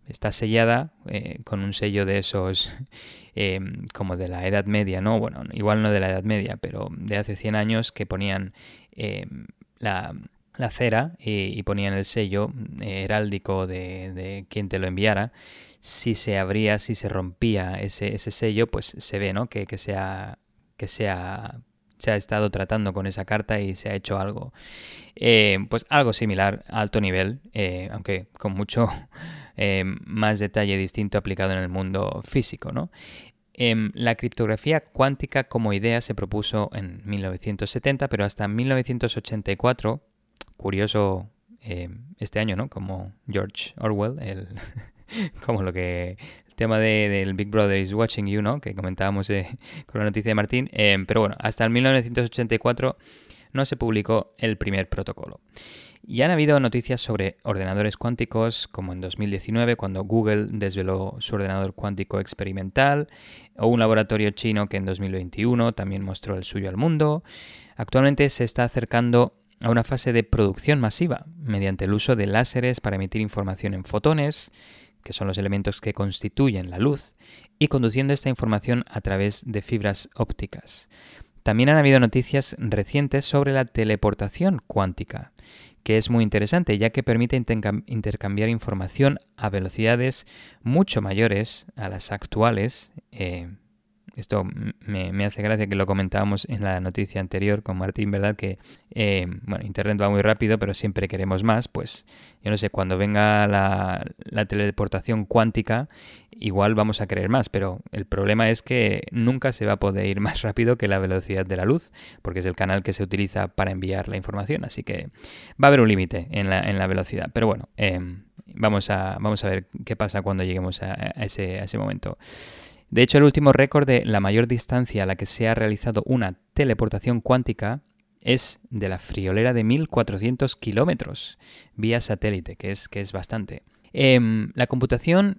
está sellada eh, con un sello de esos eh, como de la Edad Media, ¿no? Bueno, igual no de la Edad Media, pero de hace cien años que ponían eh, la, la cera y, y ponían el sello eh, heráldico de, de quien te lo enviara. Si se abría, si se rompía ese, ese sello, pues se ve, ¿no? Que, que, se ha, que se, ha, se ha estado tratando con esa carta y se ha hecho algo. Eh, pues algo similar a alto nivel, eh, aunque con mucho eh, más detalle distinto aplicado en el mundo físico, ¿no? Eh, la criptografía cuántica como idea se propuso en mil novecientos setenta, pero hasta mil novecientos ochenta y cuatro, curioso eh, este año, ¿no? Como George Orwell, el como lo que el tema de, del Big Brother is watching you, ¿no? Que comentábamos eh, con la noticia de Martín. Eh, pero bueno, hasta el mil novecientos ochenta y cuatro no se publicó el primer protocolo. Ya han habido noticias sobre ordenadores cuánticos, como en dos mil diecinueve, cuando Google desveló su ordenador cuántico experimental, o un laboratorio chino que en dos mil veintiuno también mostró el suyo al mundo. Actualmente se está acercando a una fase de producción masiva, mediante el uso de láseres para emitir información en fotones, que son los elementos que constituyen la luz, y conduciendo esta información a través de fibras ópticas. También han habido noticias recientes sobre la teleportación cuántica, que es muy interesante ya que permite intercambiar información a velocidades mucho mayores a las actuales. Eh, esto me, me hace gracia que lo comentábamos en la noticia anterior con Martín, ¿verdad? Que eh, bueno, Internet va muy rápido, pero siempre queremos más. Pues yo no sé, cuando venga la, la teleportación cuántica, igual vamos a querer más, pero el problema es que nunca se va a poder ir más rápido que la velocidad de la luz, porque es el canal que se utiliza para enviar la información, así que va a haber un límite en la, en la velocidad. Pero bueno, eh, vamos, a, vamos a ver qué pasa cuando lleguemos a, a, ese, a ese momento. De hecho, el último récord de la mayor distancia a la que se ha realizado una teleportación cuántica es de la friolera de mil cuatrocientos kilómetros vía satélite, que es, que es bastante. Eh, la computación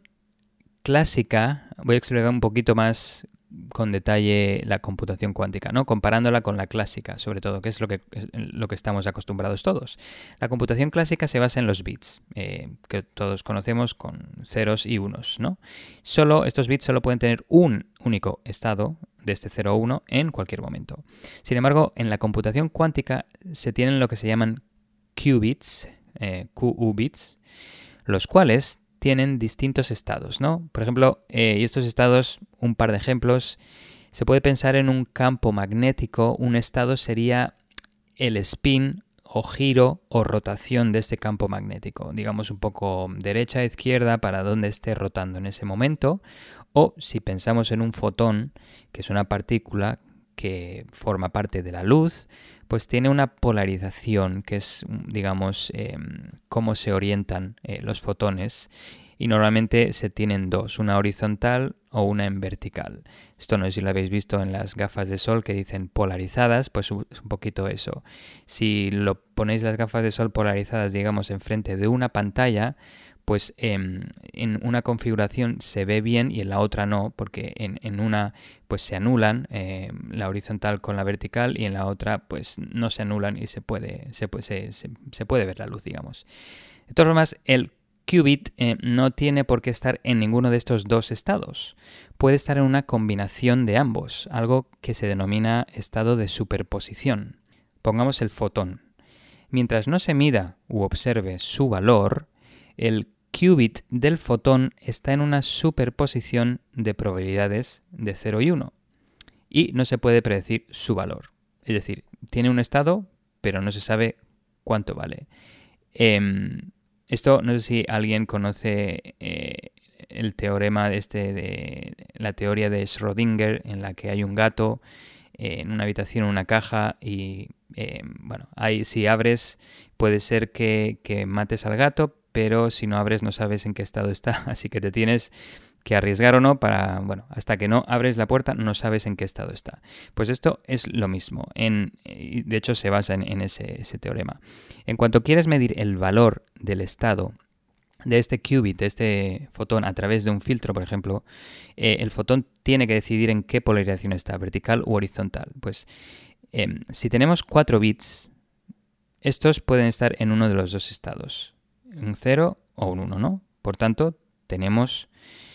clásica, voy a explicar un poquito más con detalle la computación cuántica, ¿no? Comparándola con la clásica, sobre todo, que es lo que, lo que estamos acostumbrados todos. La computación clásica se basa en los bits, eh, que todos conocemos con ceros y unos, ¿no? Solo, estos bits solo pueden tener un único estado, de este cero a uno, en cualquier momento. Sin embargo, en la computación cuántica se tienen lo que se llaman qubits, eh, Q U bits, los cuales tienen distintos estados, ¿no? Por ejemplo, eh, y estos estados, un par de ejemplos, se puede pensar en un campo magnético. Un estado sería el spin o giro o rotación de este campo magnético, digamos un poco derecha, izquierda, para donde esté rotando en ese momento. O si pensamos en un fotón, que es una partícula que forma parte de la luz, pues tiene una polarización, que es, digamos, eh, cómo se orientan eh, los fotones, y normalmente se tienen dos, una horizontal o una en vertical. Esto no sé si lo habéis visto en las gafas de sol que dicen polarizadas, pues es un poquito eso. Si lo ponéis las gafas de sol polarizadas, digamos, enfrente de una pantalla, pues eh, en una configuración se ve bien y en la otra no, porque en, en una pues se anulan eh, la horizontal con la vertical, y en la otra pues no se anulan y se puede, se, se, se, se puede ver la luz, digamos. De todas formas, el qubit eh, no tiene por qué estar en ninguno de estos dos estados. Puede estar en una combinación de ambos, algo que se denomina estado de superposición. Pongamos el fotón. Mientras no se mida u observe su valor, el qubit del fotón está en una superposición de probabilidades de cero y uno y no se puede predecir su valor. Es decir, tiene un estado, pero no se sabe cuánto vale. Eh, esto, no sé si alguien conoce eh, el teorema de, este, de la teoría de Schrödinger, en la que hay un gato eh, en una habitación, en una caja, y eh, bueno, ahí si abres puede ser que, que mates al gato, pero si no abres no sabes en qué estado está, así que te tienes que arriesgar o no para, bueno, hasta que no abres la puerta no sabes en qué estado está. Pues esto es lo mismo, en, de hecho se basa en, en ese, ese teorema. En cuanto quieres medir el valor del estado de este qubit, de este fotón, a través de un filtro, por ejemplo, eh, el fotón tiene que decidir en qué polarización está, vertical u horizontal. Pues eh, si tenemos cuatro bits, estos pueden estar en uno de los dos estados, un cero o un uno, ¿no? Por tanto, tenemos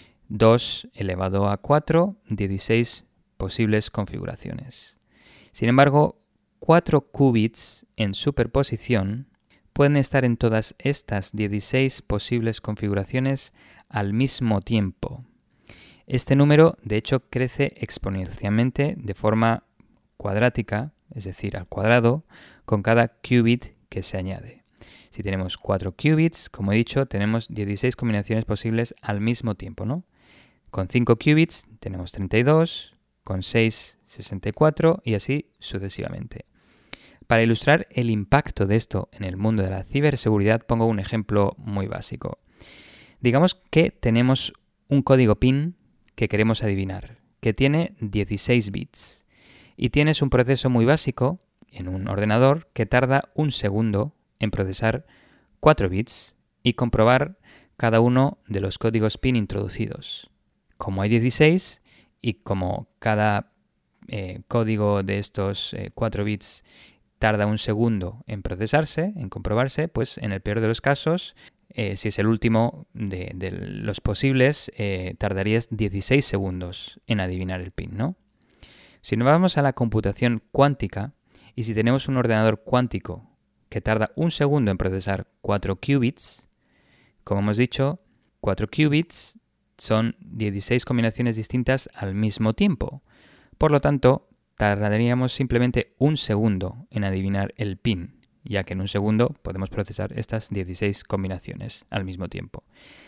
dos elevado a cuatro, dieciséis posibles configuraciones. Sin embargo, cuatro qubits en superposición pueden estar en todas estas dieciséis posibles configuraciones al mismo tiempo. Este número, de hecho, crece exponencialmente de forma cuadrática, es decir, al cuadrado, con cada qubit que se añade. Si tenemos cuatro qubits, como he dicho, tenemos dieciséis combinaciones posibles al mismo tiempo, ¿no? Con cinco qubits tenemos treinta y dos, con seis, sesenta y cuatro y así sucesivamente. Para ilustrar el impacto de esto en el mundo de la ciberseguridad, pongo un ejemplo muy básico. Digamos que tenemos un código PIN que queremos adivinar, que tiene dieciséis bits. Y tienes un proceso muy básico en un ordenador que tarda un segundo en procesar cuatro bits y comprobar cada uno de los códigos PIN introducidos. Como hay dieciséis y como cada eh, código de estos eh, cuatro bits tarda un segundo en procesarse, en comprobarse, pues en el peor de los casos, eh, si es el último de, de los posibles, eh, tardarías dieciséis segundos en adivinar el PIN, ¿no? Si nos vamos a la computación cuántica y si tenemos un ordenador cuántico que tarda un segundo en procesar cuatro qubits, como hemos dicho, cuatro qubits son dieciséis combinaciones distintas al mismo tiempo. Por lo tanto, tardaríamos simplemente un segundo en adivinar el PIN, ya que en un segundo podemos procesar estas dieciséis combinaciones al mismo tiempo.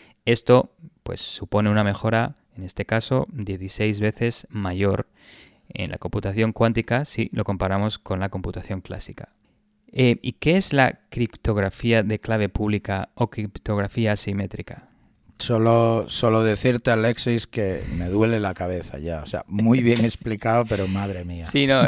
Esto pues supone una mejora, en este caso, dieciséis veces mayor en la computación cuántica si lo comparamos con la computación clásica. Eh, ¿Y qué es la criptografía de clave pública o criptografía asimétrica? Solo, solo decirte, Alexis, que me duele la cabeza ya. O sea, muy bien explicado, pero madre mía. Sí, no.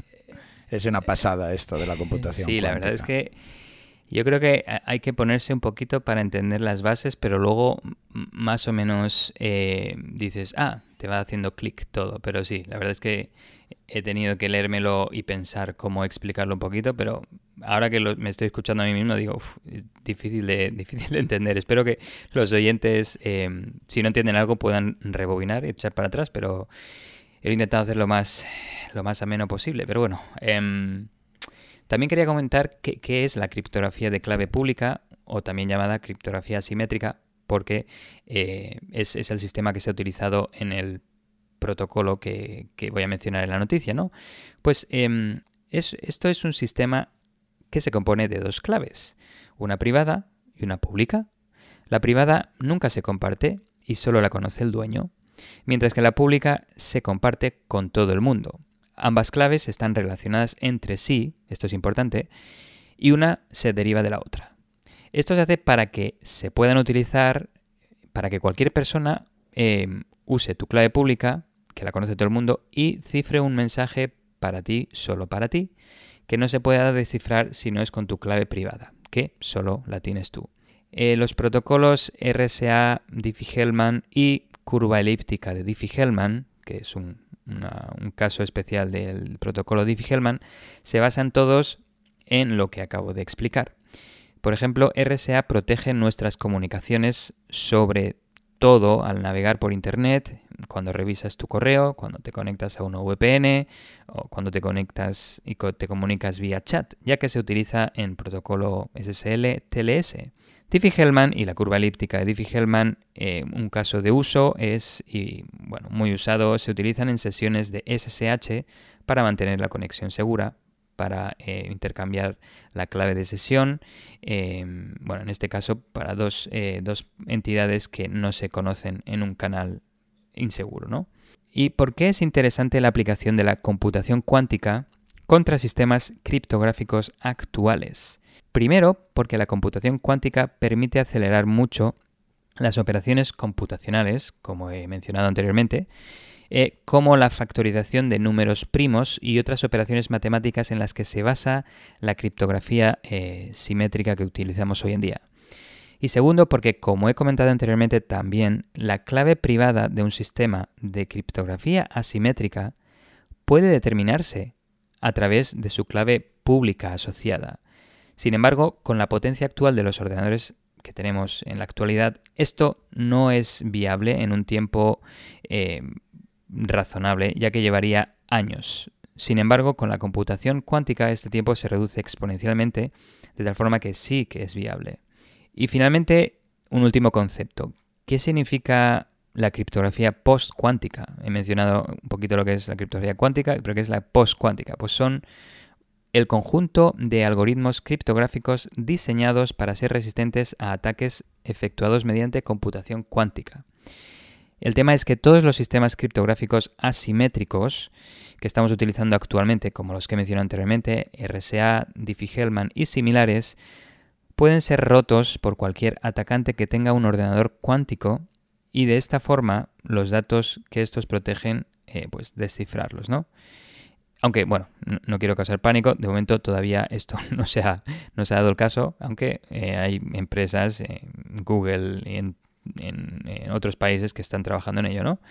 Es una pasada esto de la computación Sí, cuántica. La verdad es que yo creo que hay que ponerse un poquito para entender las bases, pero luego más o menos eh, dices, ah, te va haciendo clic todo. Pero sí, la verdad es que he tenido que leérmelo y pensar cómo explicarlo un poquito, pero ahora que lo, me estoy escuchando a mí mismo digo, uf, es difícil de, difícil de entender. Espero que los oyentes, eh, si no entienden algo, puedan rebobinar y echar para atrás, pero he intentado hacerlo más, lo más ameno posible. Pero bueno, eh, también quería comentar qué, qué es la criptografía de clave pública, o también llamada criptografía asimétrica, porque eh, es, es el sistema que se ha utilizado en el protocolo que, que voy a mencionar en la noticia, ¿no? Pues eh, es, esto es un sistema que se compone de dos claves, una privada y una pública. La privada nunca se comparte y solo la conoce el dueño, mientras que la pública se comparte con todo el mundo. Ambas claves están relacionadas entre sí, esto es importante, y una se deriva de la otra. Esto se hace para que se puedan utilizar, para que cualquier persona eh, use tu clave pública, que la conoce todo el mundo, y cifre un mensaje para ti, solo para ti, que no se pueda descifrar si no es con tu clave privada, que solo la tienes tú. Eh, los protocolos R S A, Diffie-Hellman y curva elíptica de Diffie-Hellman, que es un, una, un caso especial del protocolo Diffie-Hellman, se basan todos en lo que acabo de explicar. Por ejemplo, R S A protege nuestras comunicaciones sobre todo al navegar por Internet, cuando revisas tu correo, cuando te conectas a una V P N o cuando te conectas y te comunicas vía chat, ya que se utiliza en protocolo S S L T L S. Diffie-Hellman y la curva elíptica de Diffie-Hellman, eh, un caso de uso es, y bueno, muy usado, se utilizan en sesiones de S S H para mantener la conexión segura, para eh, intercambiar la clave de sesión, eh, bueno, en este caso para dos, eh, dos entidades que no se conocen en un canal inseguro, ¿no? ¿Y por qué es interesante la aplicación de la computación cuántica contra sistemas criptográficos actuales? Primero, porque la computación cuántica permite acelerar mucho las operaciones computacionales, como he mencionado anteriormente, Eh, como la factorización de números primos y otras operaciones matemáticas en las que se basa la criptografía eh, simétrica que utilizamos hoy en día. Y segundo, porque como he comentado anteriormente también, la clave privada de un sistema de criptografía asimétrica puede determinarse a través de su clave pública asociada. Sin embargo, con la potencia actual de los ordenadores que tenemos en la actualidad, esto no es viable en un tiempo eh, razonable, ya que llevaría años. Sin embargo, con la computación cuántica este tiempo se reduce exponencialmente, de tal forma que sí que es viable. Y finalmente, un último concepto. ¿Qué significa la criptografía post-cuántica? He mencionado un poquito lo que es la criptografía cuántica, pero ¿qué es la post-cuántica? Pues son el conjunto de algoritmos criptográficos diseñados para ser resistentes a ataques efectuados mediante computación cuántica. El tema es que todos los sistemas criptográficos asimétricos que estamos utilizando actualmente, como los que mencioné anteriormente, R S A, Diffie-Hellman y similares, pueden ser rotos por cualquier atacante que tenga un ordenador cuántico y de esta forma los datos que estos protegen, eh, pues descifrarlos, ¿no? Aunque, bueno, no, no quiero causar pánico, de momento todavía esto no se ha, no se ha dado el caso, aunque eh, hay empresas, eh, Google y en En, en otros países que están trabajando en ello, ¿no?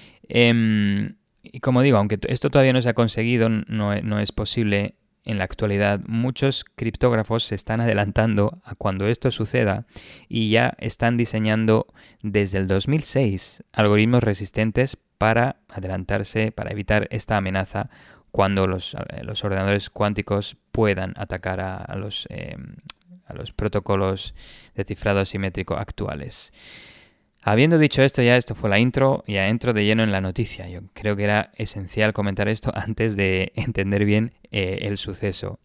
Eh, y como digo, aunque esto todavía no se ha conseguido, no, no es posible en la actualidad, muchos criptógrafos se están adelantando a cuando esto suceda y ya están diseñando desde el dos mil seis algoritmos resistentes para adelantarse, para evitar esta amenaza cuando los, los ordenadores cuánticos puedan atacar a, a los... Eh, a los protocolos de cifrado asimétrico actuales. Habiendo dicho esto, ya esto fue la intro, ya entro de lleno en la noticia. Yo creo que era esencial comentar esto antes de entender bien eh, el suceso.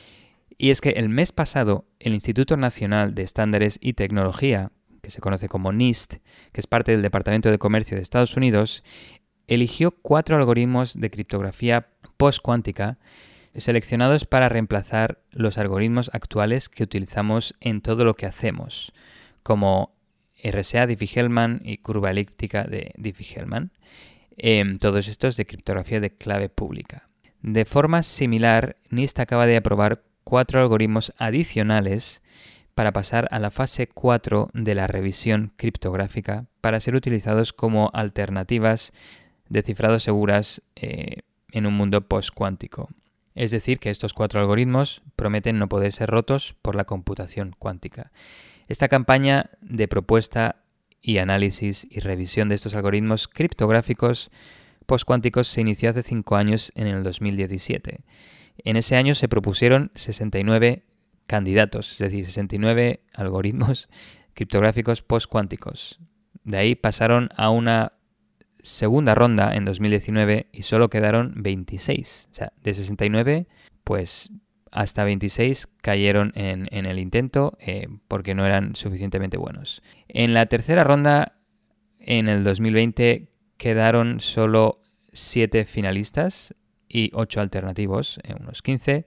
Y es que el mes pasado, el Instituto Nacional de Estándares y Tecnología, que se conoce como NIST, que es parte del Departamento de Comercio de Estados Unidos, eligió cuatro algoritmos de criptografía postcuántica seleccionados para reemplazar los algoritmos actuales que utilizamos en todo lo que hacemos, como R S A Diffie-Hellman y curva elíptica de Diffie-Hellman, eh, todos estos de criptografía de clave pública. De forma similar, NIST acaba de aprobar cuatro algoritmos adicionales para pasar a la fase cuatro de la revisión criptográfica para ser utilizados como alternativas de cifrado seguras eh, en un mundo postcuántico. Es decir, que estos cuatro algoritmos prometen no poder ser rotos por la computación cuántica. Esta campaña de propuesta y análisis y revisión de estos algoritmos criptográficos postcuánticos se inició hace cinco años en el dos mil diecisiete. En ese año se propusieron sesenta y nueve candidatos, es decir, sesenta y nueve algoritmos criptográficos postcuánticos. De ahí pasaron a una segunda ronda en dos mil diecinueve y solo quedaron veintiséis. O sea, de sesenta y nueve, pues hasta veintiséis cayeron en, en el intento eh, porque no eran suficientemente buenos. En la tercera ronda, en el dos mil veinte, quedaron solo siete finalistas y ocho alternativos, eh, unos quince.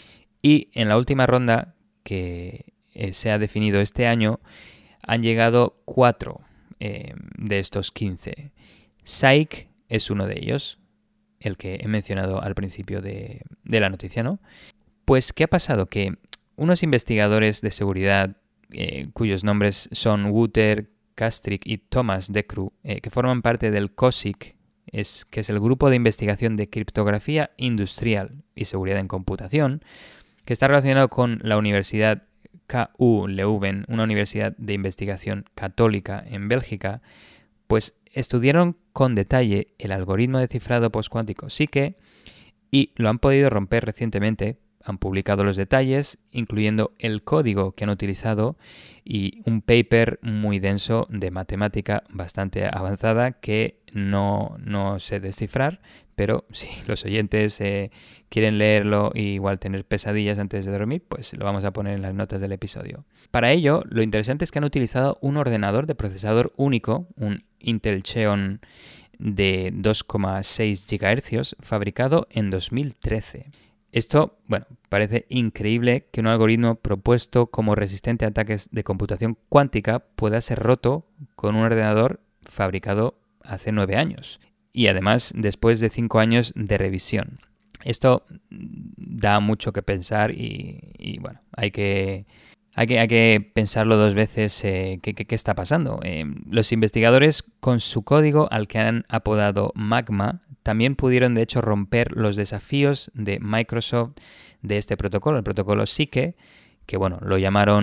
Y en la última ronda, que eh, se ha definido este año, han llegado cuatro eh, de estos quince. S A I C es uno de ellos, el que he mencionado al principio de, de la noticia, ¿no? Pues, ¿qué ha pasado? Que unos investigadores de seguridad, eh, cuyos nombres son Wouter, Kastrick y Thomas Decru, eh, que forman parte del COSIC, es, que es el Grupo de Investigación de Criptografía Industrial y Seguridad en Computación, que está relacionado con la Universidad K U Leuven, una universidad de investigación católica en Bélgica, pues estudiaron con detalle el algoritmo de cifrado postcuántico S I C E y lo han podido romper recientemente. Han publicado los detalles, incluyendo el código que han utilizado y un paper muy denso de matemática bastante avanzada que no, no sé descifrar, pero si los oyentes eh, quieren leerlo y igual tener pesadillas antes de dormir, pues lo vamos a poner en las notas del episodio. Para ello, lo interesante es que han utilizado un ordenador de procesador único, un Intel Xeon de dos coma seis gigahercios, fabricado en dos mil trece. Esto, bueno, parece increíble que un algoritmo propuesto como resistente a ataques de computación cuántica pueda ser roto con un ordenador fabricado hace nueve años. Y además, después de cinco años de revisión. Esto da mucho que pensar y, y bueno, hay que, hay que, hay que pensarlo dos veces eh, qué, qué, qué está pasando. Eh, los investigadores, con su código al que han apodado Magma, también pudieron de hecho romper los desafíos de Microsoft de este protocolo, el protocolo S I C E, que bueno, lo llamaron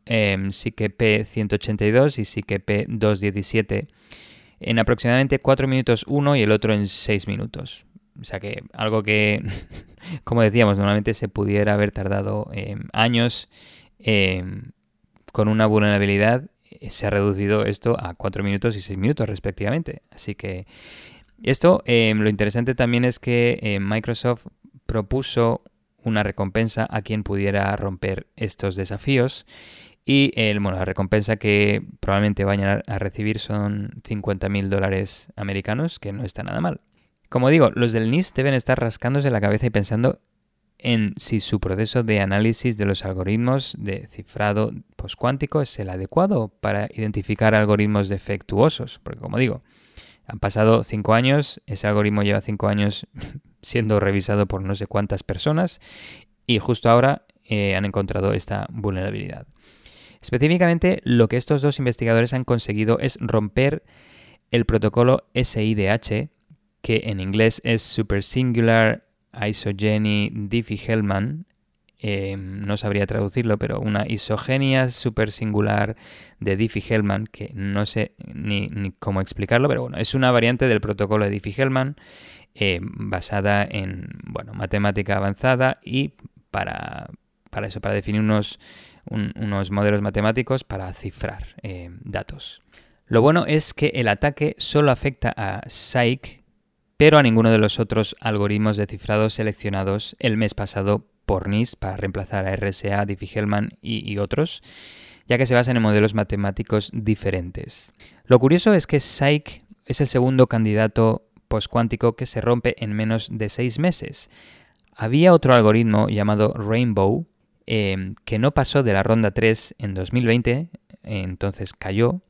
eh, S I C P ciento ochenta y dos y S I C P doscientos diecisiete en aproximadamente cuatro minutos uno y el otro en seis minutos. O sea que algo que, como decíamos, normalmente se pudiera haber tardado eh, años eh, con una vulnerabilidad, se ha reducido esto a cuatro minutos y seis minutos respectivamente. Así que esto, eh, lo interesante también es que eh, Microsoft propuso una recompensa a quien pudiera romper estos desafíos y eh, bueno, la recompensa que probablemente vayan a recibir son cincuenta mil dólares americanos, que no está nada mal. Como digo, los del NIST deben estar rascándose la cabeza y pensando en si su proceso de análisis de los algoritmos de cifrado postcuántico es el adecuado para identificar algoritmos defectuosos. Porque, como digo, han pasado cinco años, ese algoritmo lleva cinco años siendo revisado por no sé cuántas personas y justo ahora eh, han encontrado esta vulnerabilidad. Específicamente, lo que estos dos investigadores han conseguido es romper el protocolo S I D H, que en inglés es Super Singular Isogeny Diffie-Hellman. Eh, no sabría traducirlo, pero una isogenia super singular de Diffie-Hellman, que no sé ni, ni cómo explicarlo, pero bueno, es una variante del protocolo de Diffie-Hellman eh, basada en, bueno, matemática avanzada y para, para eso, para definir unos, un, unos modelos matemáticos para cifrar eh, datos. Lo bueno es que el ataque solo afecta a S A I C, pero a ninguno de los otros algoritmos de cifrado seleccionados el mes pasado por NIST para reemplazar a R S A, Diffie-Hellman y, y otros, ya que se basan en modelos matemáticos diferentes. Lo curioso es que S A I C es el segundo candidato postcuántico que se rompe en menos de seis meses. Había otro algoritmo llamado Rainbow eh, que no pasó de la ronda tres en dos mil veinte, entonces cayó,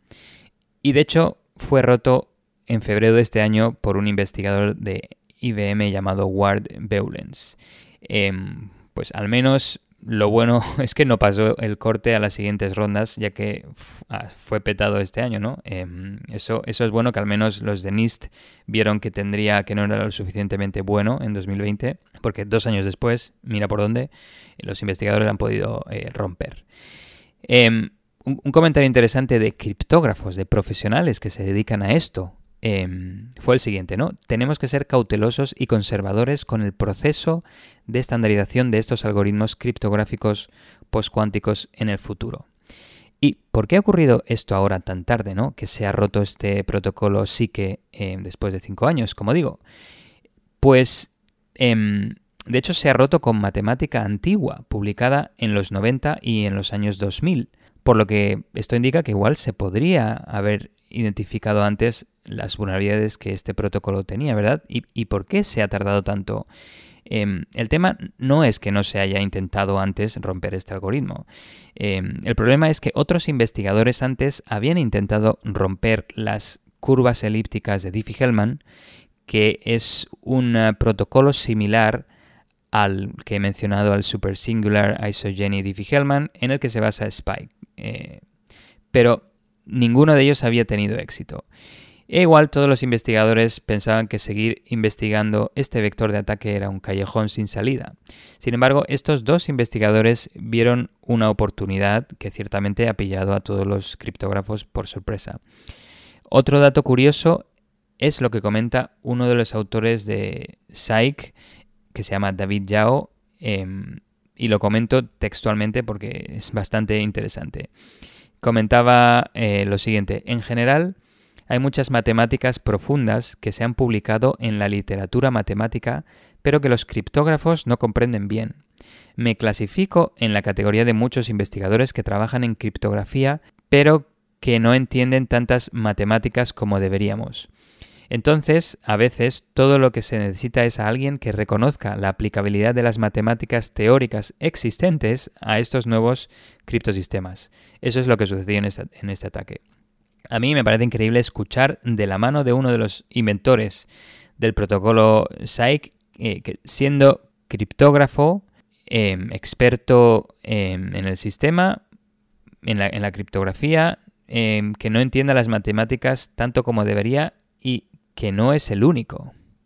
y de hecho fue roto en febrero de este año por un investigador de I B M llamado Ward Beulens. Eh, pues al menos lo bueno es que no pasó el corte a las siguientes rondas, ya que fue petado este año, ¿no? Eh, eso, eso es bueno, que al menos los de NIST vieron que tendría, que no era lo suficientemente bueno en dos mil veinte, porque dos años después, mira por dónde, los investigadores han podido eh, romper. Eh, un, un comentario interesante de criptógrafos, de profesionales que se dedican a esto, Eh, fue el siguiente, ¿no? Tenemos que ser cautelosos y conservadores con el proceso de estandarización de estos algoritmos criptográficos postcuánticos en el futuro. ¿Y por qué ha ocurrido esto ahora tan tarde, ¿no? Que se ha roto este protocolo S I C P eh, después de cinco años, como digo. Pues, eh, de hecho, se ha roto con matemática antigua, publicada en los noventa y en los años dos mil, por lo que esto indica que igual se podría haber identificado antes las vulnerabilidades que este protocolo tenía, ¿verdad? ¿Y, y por qué se ha tardado tanto? Eh, el tema no es que no se haya intentado antes romper este algoritmo. Eh, el problema es que otros investigadores antes habían intentado romper las curvas elípticas de Diffie-Hellman, que es un uh, protocolo similar al que he mencionado, al Super Singular Isogeny Diffie-Hellman, en el que se basa Spike. Eh, pero ninguno de ellos había tenido éxito. E igual todos los investigadores pensaban que seguir investigando este vector de ataque era un callejón sin salida. Sin embargo, estos dos investigadores vieron una oportunidad que ciertamente ha pillado a todos los criptógrafos por sorpresa. Otro dato curioso es lo que comenta uno de los autores de S A I C, que se llama David Yao, eh, y lo comento textualmente porque es bastante interesante. Comentaba eh, lo siguiente: en general, hay muchas matemáticas profundas que se han publicado en la literatura matemática, pero que los criptógrafos no comprenden bien. Me clasifico en la categoría de muchos investigadores que trabajan en criptografía, pero que no entienden tantas matemáticas como deberíamos. Entonces, a veces, todo lo que se necesita es a alguien que reconozca la aplicabilidad de las matemáticas teóricas existentes a estos nuevos criptosistemas. Eso es lo que sucedió en este, en este ataque. A mí me parece increíble escuchar de la mano de uno de los inventores del protocolo S A I C, eh, que siendo criptógrafo, eh, experto eh, en el sistema, en la, en la criptografía, eh, que no entienda las matemáticas tanto como debería y que no es el único.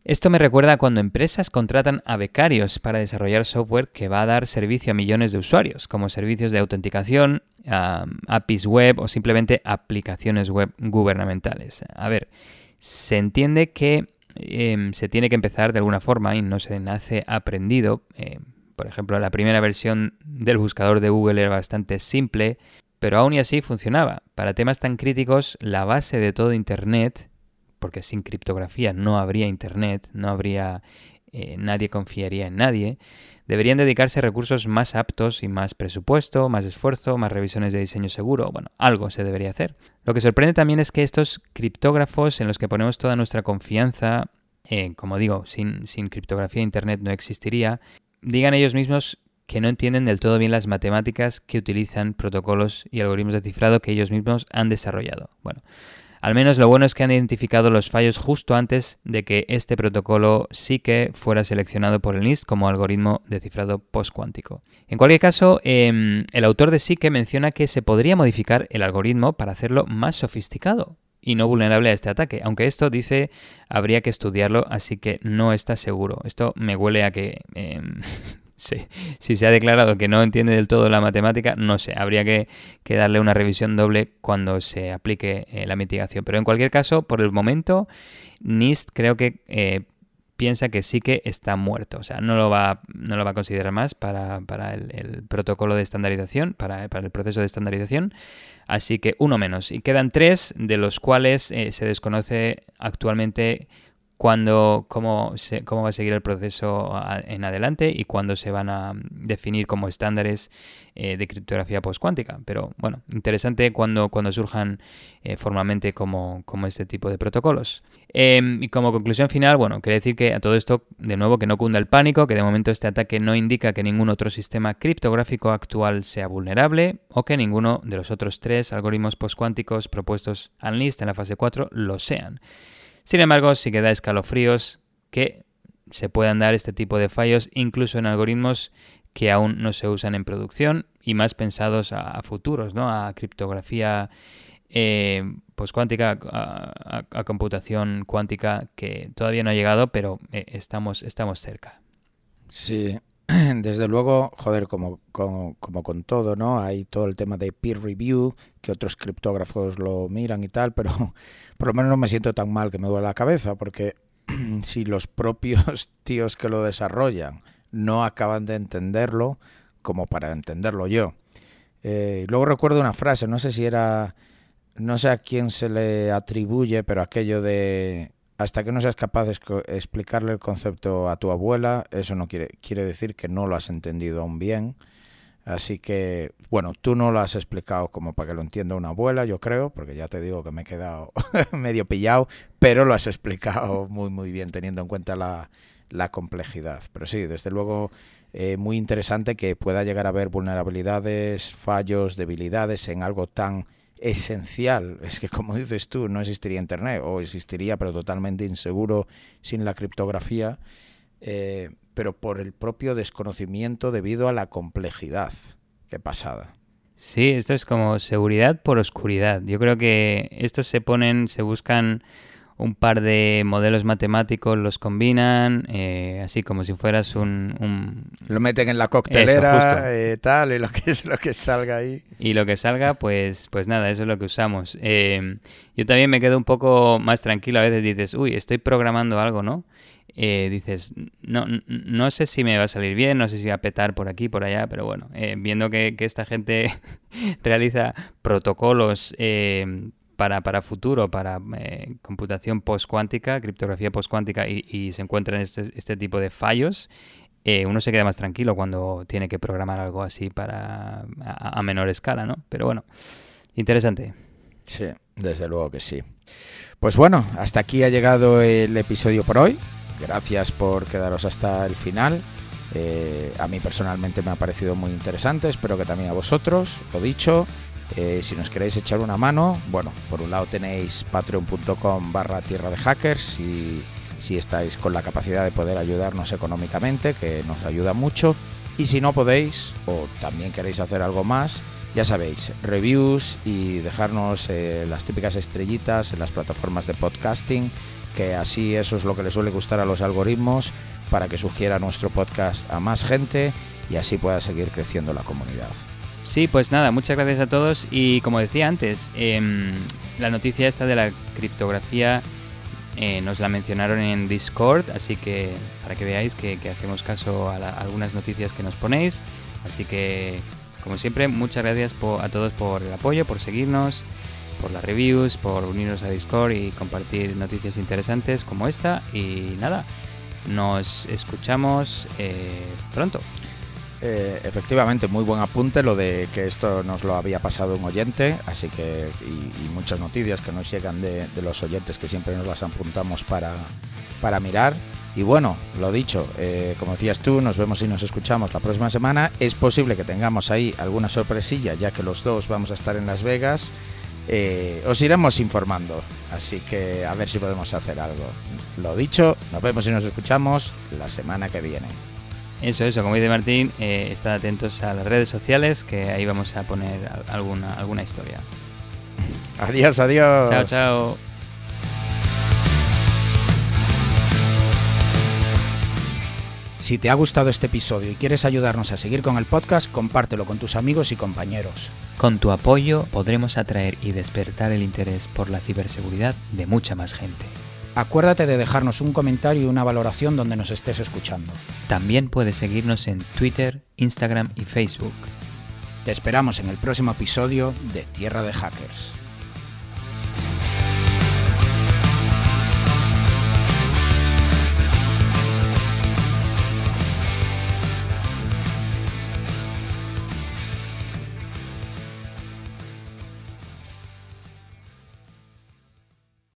Esto me recuerda a cuando empresas contratan a becarios para desarrollar software que va a dar servicio a millones de usuarios, como servicios de autenticación, um, A P Is web o simplemente aplicaciones web gubernamentales. A ver, se entiende que eh, se tiene que empezar de alguna forma y no se nace aprendido. Eh, por ejemplo, la primera versión del buscador de Google era bastante simple, pero aún y así funcionaba. Para temas tan críticos, la base de todo Internet, porque sin criptografía no habría Internet, no habría, eh, nadie confiaría en nadie, deberían dedicarse recursos más aptos y más presupuesto, más esfuerzo, más revisiones de diseño seguro. Bueno, algo se debería hacer. Lo que sorprende también es que estos criptógrafos en los que ponemos toda nuestra confianza, eh, como digo, sin, sin criptografía Internet no existiría, digan ellos mismos que no entienden del todo bien las matemáticas que utilizan protocolos y algoritmos de cifrado que ellos mismos han desarrollado. Bueno, al menos lo bueno es que han identificado los fallos justo antes de que este protocolo sí que fuera seleccionado por el NIST como algoritmo de cifrado postcuántico. En cualquier caso, eh, el autor de SICKE menciona que se podría modificar el algoritmo para hacerlo más sofisticado y no vulnerable a este ataque, aunque esto, dice, habría que estudiarlo, así que no está seguro. Esto me huele a que... Eh, Sí, si se ha declarado que no entiende del todo la matemática, no sé, habría que, que darle una revisión doble cuando se aplique eh, la mitigación. Pero en cualquier caso, por el momento, NIST creo que eh, piensa que sí que está muerto. O sea, no lo va, no lo va a considerar más para, para el, el protocolo de estandarización, para, para el proceso de estandarización. Así que uno menos. Y quedan tres, de los cuales eh, se desconoce actualmente cuándo, cómo, se, cómo va a seguir el proceso a, en adelante y cuándo se van a definir como estándares eh, de criptografía postcuántica. Pero bueno, interesante cuando, cuando surjan eh, formalmente como, como este tipo de protocolos. Eh, y como conclusión final, bueno, quiere decir que a todo esto, de nuevo, que no cunda el pánico, que de momento este ataque no indica que ningún otro sistema criptográfico actual sea vulnerable o que ninguno de los otros tres algoritmos postcuánticos propuestos al NIST en la fase cuatro lo sean. Sin embargo, sí que da escalofríos que se puedan dar este tipo de fallos incluso en algoritmos que aún no se usan en producción y más pensados a, a futuros, ¿no? A criptografía eh, postcuántica, a, a, a computación cuántica que todavía no ha llegado, pero eh, estamos, estamos cerca. Sí, desde luego, joder, como, como, como con todo, ¿no? Hay todo el tema de peer review, que otros criptógrafos lo miran y tal, pero por lo menos no me siento tan mal que me duele la cabeza, porque si los propios tíos que lo desarrollan no acaban de entenderlo, como para entenderlo yo. Eh, luego recuerdo una frase, no sé si era, no sé a quién se le atribuye, pero aquello de... Hasta que no seas capaz de explicarle el concepto a tu abuela, eso no quiere, quiere decir que no lo has entendido aún bien. Así que, bueno, tú no lo has explicado como para que lo entienda una abuela, yo creo, porque ya te digo que me he quedado medio pillado, pero lo has explicado muy, muy bien, teniendo en cuenta la, la complejidad. Pero sí, desde luego, eh, muy interesante que pueda llegar a haber vulnerabilidades, fallos, debilidades en algo tan esencial. Es que, como dices tú, no existiría Internet, o existiría pero totalmente inseguro sin la criptografía, eh, pero por el propio desconocimiento debido a la complejidad. Qué pasada. Sí, esto es como seguridad por oscuridad. Yo creo que estos se ponen, se buscan un par de modelos matemáticos, los combinan, eh, así como si fueras un, un... Lo meten en la coctelera, eh, tal, y lo que es lo que salga ahí. Y lo que salga, pues pues nada, eso es lo que usamos. Eh, yo también me quedo un poco más tranquilo. A veces dices, uy, estoy programando algo, ¿no? Eh, dices, no, no sé si me va a salir bien, no sé si va a petar por aquí, por allá, pero bueno, eh, viendo que, que esta gente realiza protocolos eh, para, para futuro, para eh, computación postcuántica, criptografía postcuántica y, y se encuentran este, este tipo de fallos, eh, uno se queda más tranquilo cuando tiene que programar algo así para a, a menor escala, ¿no? Pero bueno, interesante. Sí, desde luego que sí. Pues bueno, hasta aquí ha llegado el episodio por hoy. Gracias por quedaros hasta el final. Eh, a mí personalmente me ha parecido muy interesante, espero que también a vosotros. Lo dicho, eh, si nos queréis echar una mano, bueno, por un lado tenéis patreon punto com barra tierra de hackers, si, si estáis con la capacidad de poder ayudarnos económicamente, que nos ayuda mucho. Y si no podéis, o también queréis hacer algo más, ya sabéis, reviews y dejarnos eh, las típicas estrellitas en las plataformas de podcasting, que así eso es lo que les suele gustar a los algoritmos, para que sugiera nuestro podcast a más gente y así pueda seguir creciendo la comunidad. Sí, pues nada, muchas gracias a todos y como decía antes, eh, la noticia esta de la criptografía eh, nos la mencionaron en Discord, así que para que veáis que, que hacemos caso a, la, a algunas noticias que nos ponéis, así que como siempre, muchas gracias por, a todos por el apoyo, por seguirnos, por las reviews, por unirnos a Discord y compartir noticias interesantes como esta. Y nada, nos escuchamos eh, pronto. Eh, efectivamente, muy buen apunte lo de que esto nos lo había pasado un oyente, así que y, y muchas noticias que nos llegan de, de los oyentes que siempre nos las apuntamos para, para mirar. Y bueno, lo dicho, eh, como decías tú, nos vemos y nos escuchamos la próxima semana. Es posible que tengamos ahí alguna sorpresilla, ya que los dos vamos a estar en Las Vegas. Eh, os iremos informando, así que a ver si podemos hacer algo. Lo dicho, nos vemos y nos escuchamos la semana que viene. Eso, eso, como dice Martín, eh, estad atentos a las redes sociales, que ahí vamos a poner alguna, alguna historia. Adiós, adiós. Chao, chao. Si te ha gustado este episodio y quieres ayudarnos a seguir con el podcast, compártelo con tus amigos y compañeros. Con tu apoyo podremos atraer y despertar el interés por la ciberseguridad de mucha más gente. Acuérdate de dejarnos un comentario y una valoración donde nos estés escuchando. También puedes seguirnos en Twitter, Instagram y Facebook. Te esperamos en el próximo episodio de Tierra de Hackers.